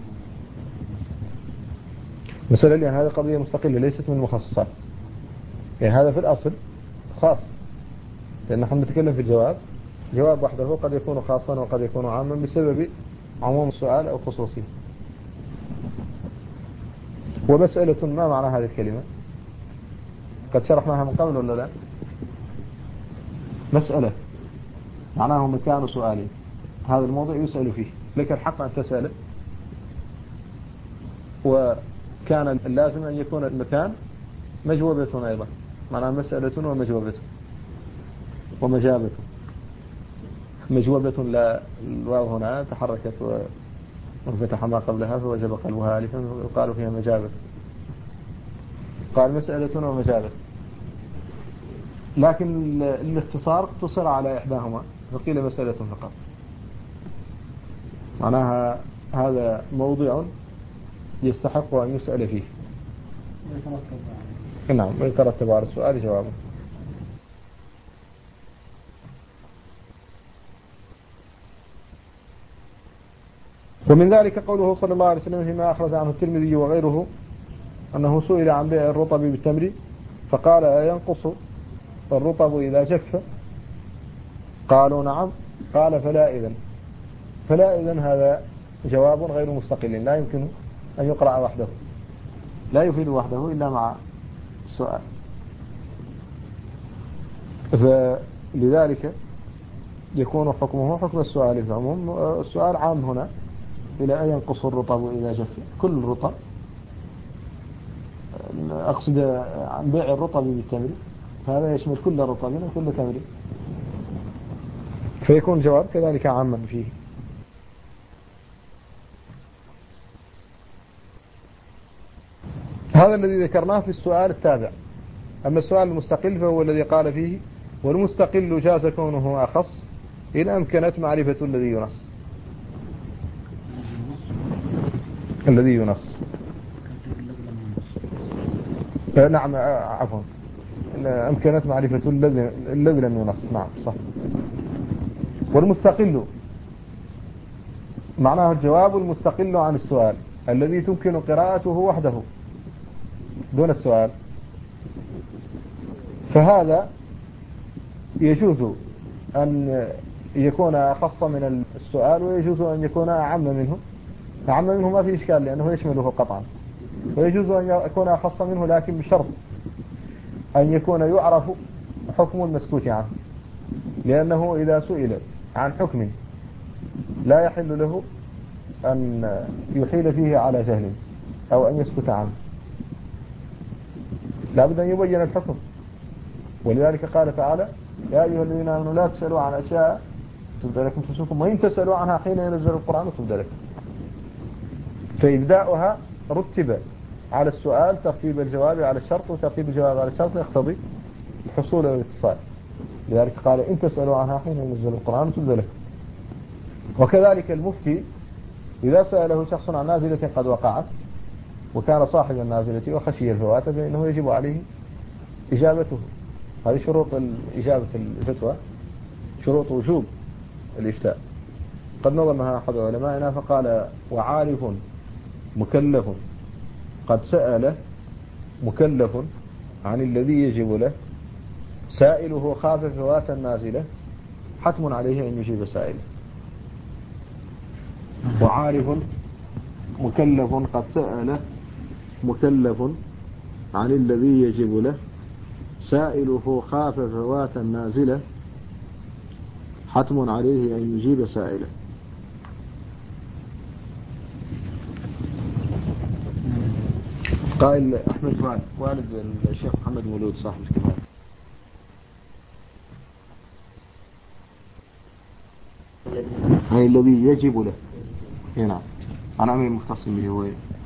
مثلا يعني هذه قضية مستقلة ليست من المخصصات، يعني هذا في الأصل خاص، لأن نحن نتكلم في الجواب، جواب وحده قد يكون خاصا وقد يكون عاما بسبب عموم السؤال أو خصوصيه. ومسألة ما معنى هذه الكلمة؟ قد شرحناها من قبل ولا لا؟ مسألة معناه مكان سؤالي، هذا الموضوع يسأل فيه، لك الحق أن تسأل، وكان اللازم أن يكون المكان مجوبة أيضا، معناها مسألة ومجوبة ومجابة. مجوبة لا الواو هنا تحركت وانفتح ما قبلها فوجب قلبها ألفا ويقال فيها مجابة. قال مسألة ومجابة، لكن الاختصار اقتصر على إحداهما فقيل مسألة فقط. معناها هذا موضوع يستحق أن يسأل فيه. نعم ويترتب على السؤال جوابه. ومن ذلك قوله صلى الله عليه وسلم فيما أخرج عنه الترمذي وغيره أنه سئل عن بيع الرطب بالتمر فقال أينقص الرطب إذا جف؟ قالوا نعم. قال فلا إذن هذا جواب غير مستقل لا يمكن أن يقرأ وحده، لا يفيد وحده إلا مع السؤال. فلذلك يكون حكمه حكم السؤال في عموم. السؤال عام هنا إلى أن ينقص الرطب إذا جف، كل الرطب، أقصد عن بيع الرطب بالتمر، فهذا يشمل كل رطب وكل تمر، فيكون جواب كذلك عاما فيه. هذا الذي ذكرناه في السؤال التابع. أما السؤال المستقل فهو الذي قال فيه والمستقل جاز كونه أخص إن أمكنت معرفة الذي ينص. نعم عفوا، أمكنت معرفة الذي لم ينص. نعم صح. والمستقل معناه الجواب المستقل عن السؤال الذي تمكن قراءته وحده دون السؤال، فهذا يجوز أن يكون أخص من السؤال ويجوز أن يكون أعم منه. أعم منه ما في إشكال لأنه يشمله قطعا، ويجوز أن يكون أخص منه لكن بشرط أن يكون يعرف حكم المسكوت عنه، لأنه إذا سئل عن حكم لا يحل له أن يحيل فيه على جهل أو أن يسكت عنه، لا بد أن يبين الحكم. ولذلك قال تعالى يا أيها الذين آمنوا لا تسألوا عن أشياء تبد لكم تسؤكم وإن تسألوا عنها حين ينزل القرآن تبد لكم. فإبداؤها رتب على السؤال ترتيب الجواب على الشرط، وترتيب الجواب على الشرط يقتضي الحصول والاتصال. لذلك قال إن تسألوا عنها حين ينزل القرآن تبد لكم. وكذلك المفتي إذا سأله شخص عن نازلة قد وقعت وكان صاحب النازلة وخشي الفوات فإنه يجب عليه إجابته. هذه شروط إجابة الفتوى، شروط وجوب الإفتاء. قد نظمها أحد علمائنا فقال وعارف مكلف قد سأل مكلف عن الذي يجب له سائله خاف فوات النازلة حتم عليه أن يجيب سائله. وعارف مكلف قد سأل مكلف عن الذي يجب له سائله خاف فوات النازلة حتم عليه أن يجيب سائله. قائل أحمد والد الشيخ محمد مولود صاحب الكتاب. هاي الذي يجب له هنا عن أمر مختص به هو.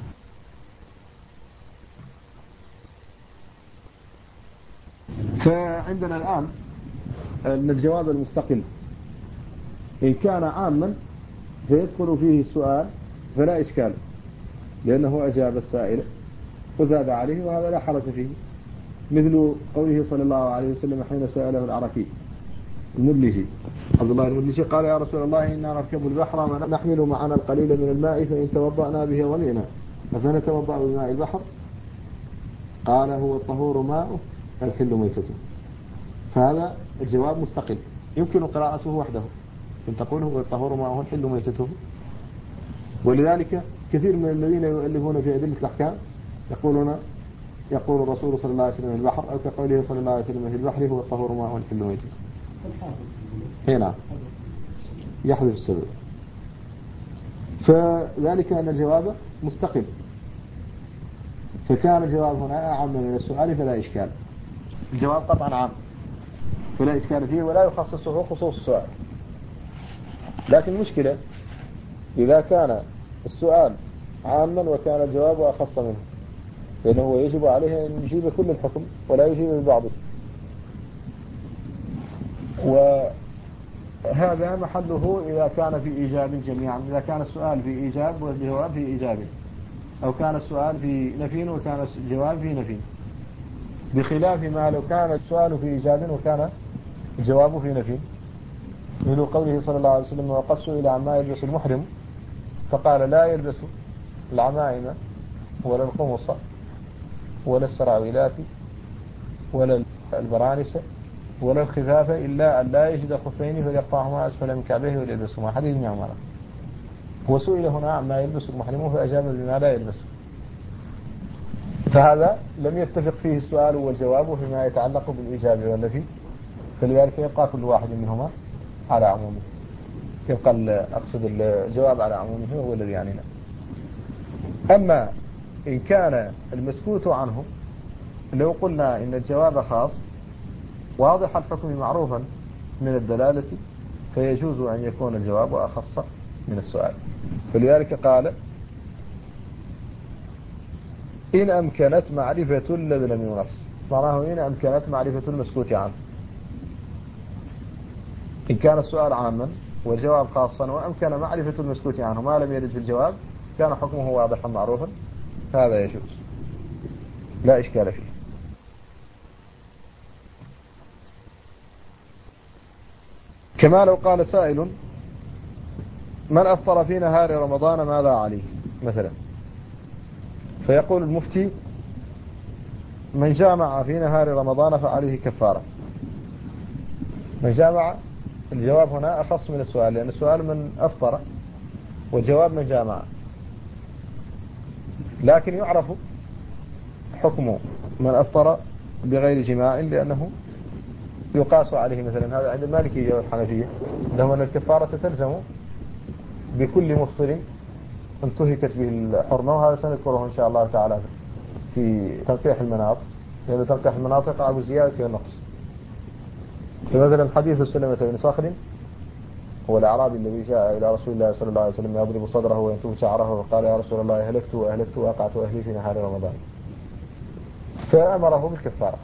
فعندنا الآن أن الجواب المستقل إن كان عاما فيدخل فيه السؤال فلا إشكال لأنه أجاب السائل وزاد عليه وهذا لا حرج فيه، مثل قوله صلى الله عليه وسلم حين سأله العرفي المدلجي عبد الله المدلجي قال يا رسول الله إنا نركب البحر ونحمل معنا القليل من الماء فإن توضأنا به ظمئنا أفنتوضأ بماء البحر؟ قال هو الطهور ماءه الحل ميتته. فهذا الجواب مستقل يمكن قراءته وحده إن تقول هو الطهور ماءه الحل ميتته. ولذلك كثير من الذين يؤلفون في أدلة الأحكام يقول الرسول صلى الله عليه وسلم في البحر أو كقوله صلى الله عليه وسلم في البحر هو الطهور ماءه الحل ميتته. هنا يحذف السبب. فذلك أن الجواب مستقل، فكان الجواب هنا أعم من السؤال فلا إشكال. الجواب قطعا عام فلا إشكال فيه ولا يخصصه خصوص السؤال. لكن المشكلة إذا كان السؤال عاما وكان الجواب أخص منه، لأنه يجب عليه أن يجيب كل الحكم ولا يجيب ببعضه. وهذا محله إذا كان في إيجاب جميعا، إذا كان السؤال في إيجاب والجواب في إيجاب، أو كان السؤال في نفي وكان الجواب في نفي، بخلاف ما لو كان السؤال في إيجاب وكان الجواب في نفي، مثل قوله صلى الله عليه وسلم وقد سئل عما يلبس المحرم فقال لا يلبس العمائم ولا القمص ولا السراويلات ولا البرانس ولا الخفاف إلا أن لا يجد خفين فليقطعهما أسفل من كعبيه وليلبسهما. حديث ابن عمر. وسئل هنا عما يلبس المحرم فأجاب بما لا يلبس. فهذا لم يتفق فيه السؤال والجواب فيما يتعلق بالإيجاب والنفي، فلذلك يبقى كل واحد منهما على عمومه، يبقى أقصد الجواب على عمومه هو الذي يعنينا. أما إن كان المسكوت عنه لو قلنا إن الجواب خاص واضح الحكم معروفا من الدلالة فيجوز أن يكون الجواب أخص من السؤال. فلذلك قال إن أمكنت معرفة الذي لم ينص، معناه إن أمكنت معرفة المسكوت عنه. إن كان السؤال عاما والجواب خاصا وأمكن معرفة المسكوت عنه ما لم يرد في الجواب كان حكمه واضحا معروفا، هذا يجوز لا إشكال فيه. كما لو قال سائل من أفطر في نهار رمضان ماذا عليه مثلا، فيقول المفتي من جامع في نهار رمضان فعليه كفارة. من جامع، الجواب هنا أخص من السؤال لأن السؤال من أفطر والجواب من جامع، لكن يعرف حكم من أفطر بغير جماع لأنه يقاس عليه مثلا. هذا عند المالكية والحنفية لهم أن الكفارة تلزم بكل مفطر انتهكت به الحرمة، وهذا سنذكره إن شاء الله تعالى في تنقيح المناط، لأن تنقيح المناط يقع بالزيادة والنقص. فمثلا حديث سلمة بن صخر هو الأعرابي الذي جاء إلى رسول الله صلى الله عليه وسلم يضرب صدره وينتف شعره وقال يا رسول الله أهلكت وأقعت أهلي في نهار رمضان، فأمره بالكفارة.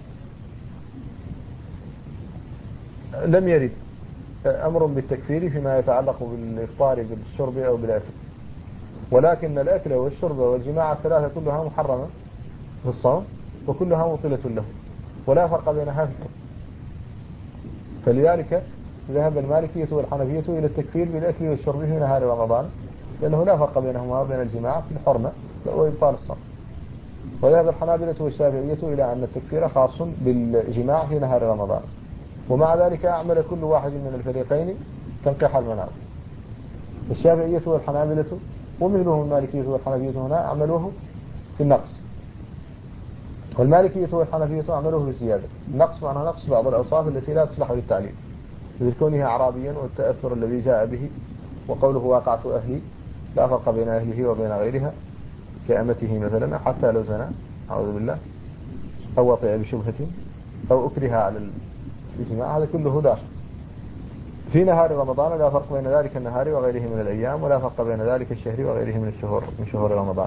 لم يرد أمر بالتكفير فيما يتعلق بالإفطار بالشرب أو بالأكل، ولكن الأكل والشرب والجماع الثلاثة كلها محرمة في الصوم وكلها مطلة له ولا فرق بينها في الحكم. فلذلك ذهب المالكية والحنفية إلى التكفير بالأكل والشرب في نهار رمضان لأنه لا فرق بينهما وبين الجماع في الحرمة وإبطال الصوم. وذهب الحنابلة والشافعية إلى أن التكفير خاص بالجماع في نهار رمضان، ومع ذلك أعمل كل واحد من الفريقين تنقيح المناط. الشافعية والحنابلة ومثلهم المالكية والحنفية هنا عملوه في النقص، والمالكية والحنفية عملوه في الزيادة. النقص معنى نقص بعض الأوصاف التي لا تصلح للتعليل، مثل كونه أعرابيا والتأثر الذي جاء به، وقوله واقعت أهلي لا فرق بين أهله وبين غيرها كأمته مثلا حتى لو زنى أعوذ بالله أو وطئ بشبهة أو أكره على الجماع، هذا كله داخل في نهار رمضان. لا فرق بين ذلك النهار وغيره من الأيام، ولا فرق بين ذلك الشهر وغيره من الشهور من شهور رمضان.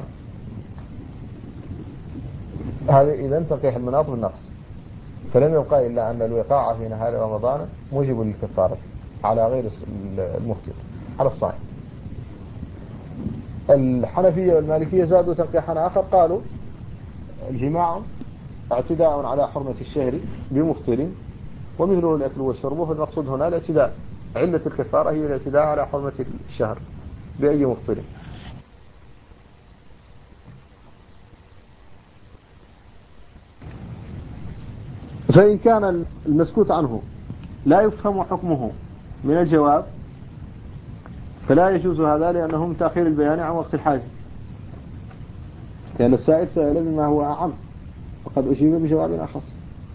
هذا إذا تنقيح المناط بالنقص، فلم يبقى إلا أن الوقاع في نهار رمضان موجب للكفارة على غير المفطر على الصائم. الحنفية والمالكية زادوا تنقيحا آخر، قالوا الجماع اعتداء على حرمة الشهر بمفطر ومثله الأكل والشرب. والمقصود هنا الاعتداء، علة الكفارة هي الاعتداء على حرمة الشهر بأي مفطر. فإن كان المسكوت عنه لا يفهم حكمه من الجواب فلا يجوز هذا، لأنه من تأخير البيان عن وقت الحاجة، لأن السائل سائل بما هو أعم وقد أجيب بجواب أخص.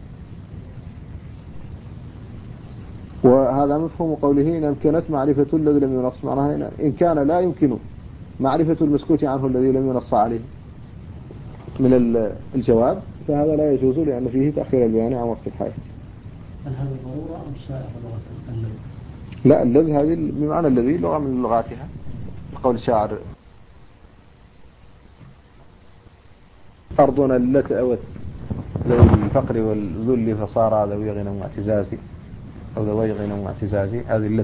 وهذا مفهوم قوله إن أمكنت معرفة الذي لم ينص، معناها إن كان لا يمكن معرفة المسكوت عنه الذي لم ينص عليه من الجواب فهذا لا يجوز، لأن فيه تأخير البيان عن وقت الحاجة. هل هذا ضرورة أم سائغ لغة اللغة؟ لا، الذي هذه بمعنى الذي لغة من لغاتها، قول الشاعر أرضنا التي أوت ذوي الفقر والذل فصار ذوي غنى واعتزازي، أو ذوي غنى واعتزازي، هذه اللت.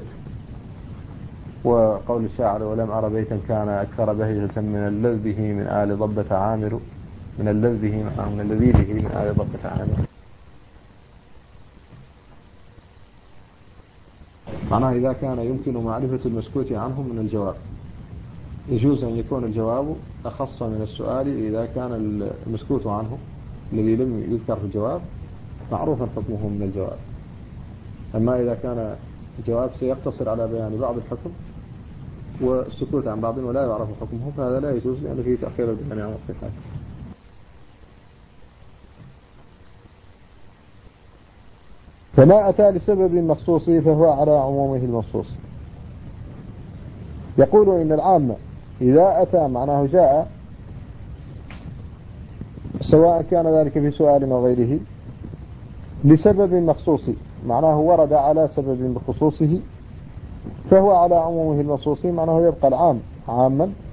وقول الشاعر ولم أرى بيتا كان أكثر بهجة من اللذه من آل ضبة عامر، من اللذه من اللذيذه من آل ضبة عامر. معناه إذا كان يمكن معرفة المسكوت عنه من الجواب يجوز أن يكون الجواب أخص من السؤال إذا كان المسكوت عنه الذي لم يذكر في الجواب معروفا حكمه من الجواب. أما إذا كان الجواب سيقتصر على بيان بعض الحكم والسكوت عن بعض ولا يعرف حكمه فهذا لا يجوز، لأن فيه تأخير البيان عن وقت الحاجة. فما أتى لسبب مخصوص فهو على عمومه المخصوص. يقول إن العام إذا أتى معناه جاء، سواء كان ذلك في سؤال أو غيره، لسبب مخصوص معناه ورد على سبب بخصوصه فهو على عمومه المخصوص، معناه يبقى العام عاما